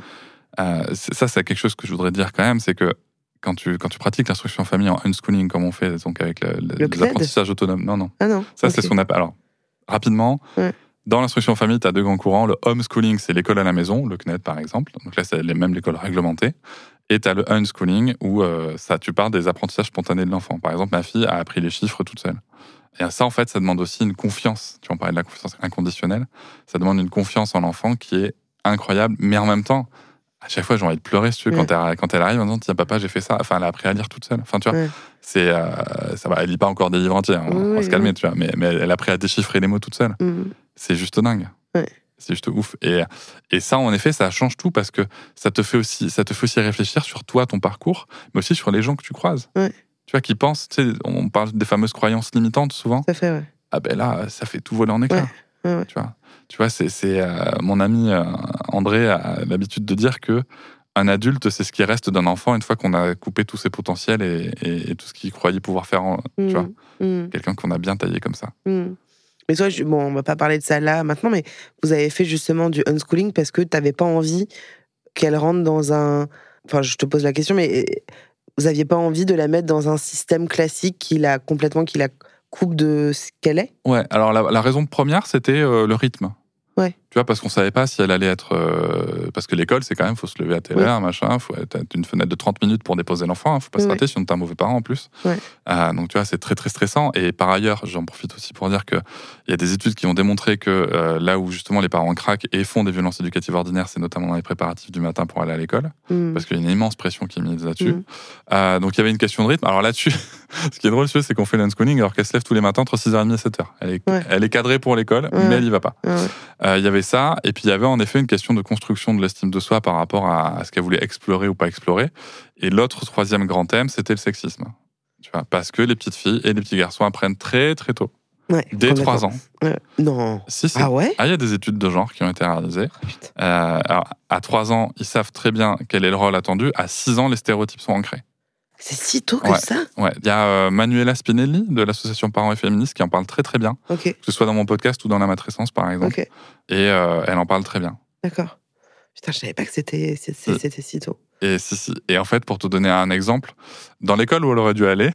ça, c'est quelque chose que je voudrais dire quand même, c'est que quand tu pratiques l'instruction en famille en unschooling, comme on fait, donc avec les apprentissages autonomes. Non. Ah non. Ça, c'est ce qu'on appelle. Alors, rapidement, dans l'instruction en famille, tu as 2 grands courants. Le homeschooling, c'est l'école à la maison, le CNED par exemple. Donc là, c'est même l'école réglementée. Et tu as le unschooling où tu parles des apprentissages spontanés de l'enfant. Par exemple, ma fille a appris les chiffres toute seule. Et ça, en fait, ça demande aussi une confiance. Tu en parlais de la confiance inconditionnelle. Ça demande une confiance en l'enfant qui est incroyable, mais en même temps, à chaque fois, j'ai envie de pleurer, si tu veux, quand elle arrive en disant tiens, papa, j'ai fait ça. Enfin, elle a appris à lire toute seule. Enfin, tu vois, ça va. Elle lit pas encore des livres entiers, hein, on va se calmer, tu vois. Mais elle a appris à déchiffrer les mots toute seule. C'est juste dingue. C'est juste ouf. Et ça, en effet, ça change tout parce que ça te fait aussi réfléchir sur toi, ton parcours, mais aussi sur les gens que tu croises. Tu vois, qui pensent, tu sais, on parle des fameuses croyances limitantes souvent. Ça fait, Ah ben là, ça fait tout voler en éclats. Tu vois, c'est mon ami André a l'habitude de dire que un adulte, c'est ce qui reste d'un enfant une fois qu'on a coupé tous ses potentiels et tout ce qu'il croyait pouvoir faire. Tu vois, quelqu'un qu'on a bien taillé comme ça. Mais toi, on va pas parler de ça là maintenant, mais vous avez fait justement du unschooling parce que t'avais pas envie qu'elle rentre dans un... Enfin, je te pose la question, mais vous aviez pas envie de la mettre dans un système classique qui la coupe de ce qu'elle est ? Ouais, alors la raison première, c'était le rythme. Ouais. Tu vois, parce qu'on savait pas si elle allait être... parce que l'école, c'est quand même, faut se lever à telle heure, machin, t'as une fenêtre de 30 minutes pour déposer l'enfant, faut pas se rater, sinon t'es un mauvais parent en plus. Donc tu vois, c'est très très stressant. Et par ailleurs, j'en profite aussi pour dire qu'il y a des études qui ont démontré que là où justement les parents craquent et font des violences éducatives ordinaires, c'est notamment dans les préparatifs du matin pour aller à l'école, parce qu'il y a une immense pression qui est mise là-dessus. Donc il y avait une question de rythme. Alors là-dessus, ce qui est drôle, c'est qu'on fait l'unschooling alors qu'elle se lève tous les matins entre 6h30 et 7h. Elle est cadrée pour l'école, mais elle y va pas. Il y avait ça, et puis il y avait en effet une question de construction de l'estime de soi par rapport à ce qu'elle voulait explorer ou pas explorer. Et l'autre troisième grand thème, c'était le sexisme. Tu vois, parce que les petites filles et les petits garçons apprennent très très tôt. Dès 3 ans. Non. Si. Ah ouais ? Il y a des études de genre qui ont été réalisées. Alors, à 3 ans, ils savent très bien quel est le rôle attendu. À 6 ans, les stéréotypes sont ancrés. C'est si tôt que ça ? Ouais. Il y a Manuela Spinelli de l'association Parents et Féministes qui en parle très très bien. Que ce soit dans mon podcast ou dans La Matrescence, par exemple. Et elle en parle très bien. D'accord. Putain, je savais pas que c'était si tôt. Et si. Et en fait, pour te donner un exemple, dans l'école où elle aurait dû aller,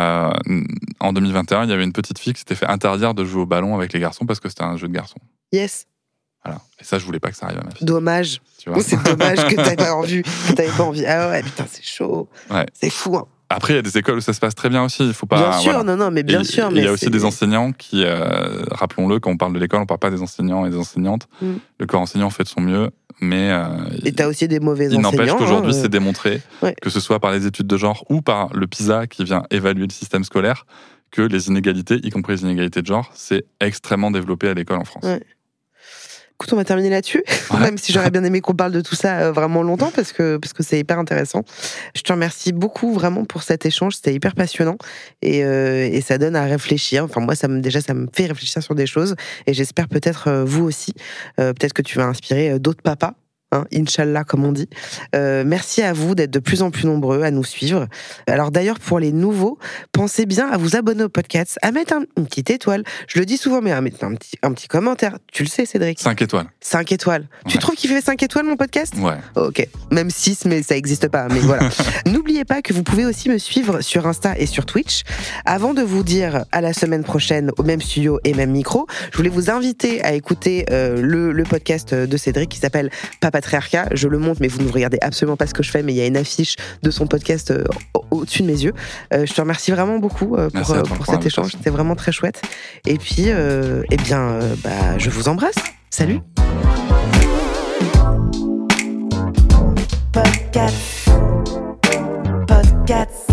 en 2021, il y avait une petite fille qui s'était fait interdire de jouer au ballon avec les garçons parce que c'était un jeu de garçons. Yes. Voilà. Et ça, je voulais pas que ça arrive à ma fille. Dommage. Tu vois, c'est dommage que t'avais pas envie. Ah ouais, putain, c'est chaud. C'est fou, hein. Après, il y a des écoles où ça se passe très bien aussi. Il faut pas. Bien sûr, non, mais bien sûr. Il y a aussi des enseignants qui, rappelons-le, quand on parle de l'école, on parle pas des enseignants et des enseignantes. Le corps enseignant fait de son mieux, mais. Et t'as aussi des mauvais enseignants. Il n'empêche qu'aujourd'hui, c'est démontré, que ce soit par les études de genre ou par le PISA qui vient évaluer le système scolaire, que les inégalités, y compris les inégalités de genre, c'est extrêmement développé à l'école en France. Écoute, on va terminer là-dessus, même si j'aurais bien aimé qu'on parle de tout ça vraiment longtemps, parce que c'est hyper intéressant. Je te remercie beaucoup vraiment pour cet échange, c'était hyper passionnant, et ça donne à réfléchir. Enfin, moi, ça me fait réfléchir sur des choses, et j'espère peut-être vous aussi, peut-être que tu vas inspirer d'autres papas Inch'Allah, comme on dit. Merci à vous d'être de plus en plus nombreux à nous suivre. Alors d'ailleurs, pour les nouveaux, pensez bien à vous abonner au podcast, à mettre une petite étoile. Je le dis souvent, mais à mettre un petit commentaire. Tu le sais, Cédric. 5 étoiles. 5 étoiles. Ouais. Tu trouves qu'il fait 5 étoiles, mon podcast ? Ouais. Ok. Même 6, mais ça n'existe pas. Mais voilà. N'oubliez pas que vous pouvez aussi me suivre sur Insta et sur Twitch. Avant de vous dire à la semaine prochaine, au même studio et même micro, je voulais vous inviter à écouter le podcast de Cédric qui s'appelle Papatriarcat. Je le montre, mais vous ne regardez absolument pas ce que je fais, mais il y a une affiche de son podcast au-dessus de mes yeux. Je te remercie vraiment beaucoup pour cet échange. C'était vraiment très chouette. Et puis, je vous embrasse. Salut. Podcast.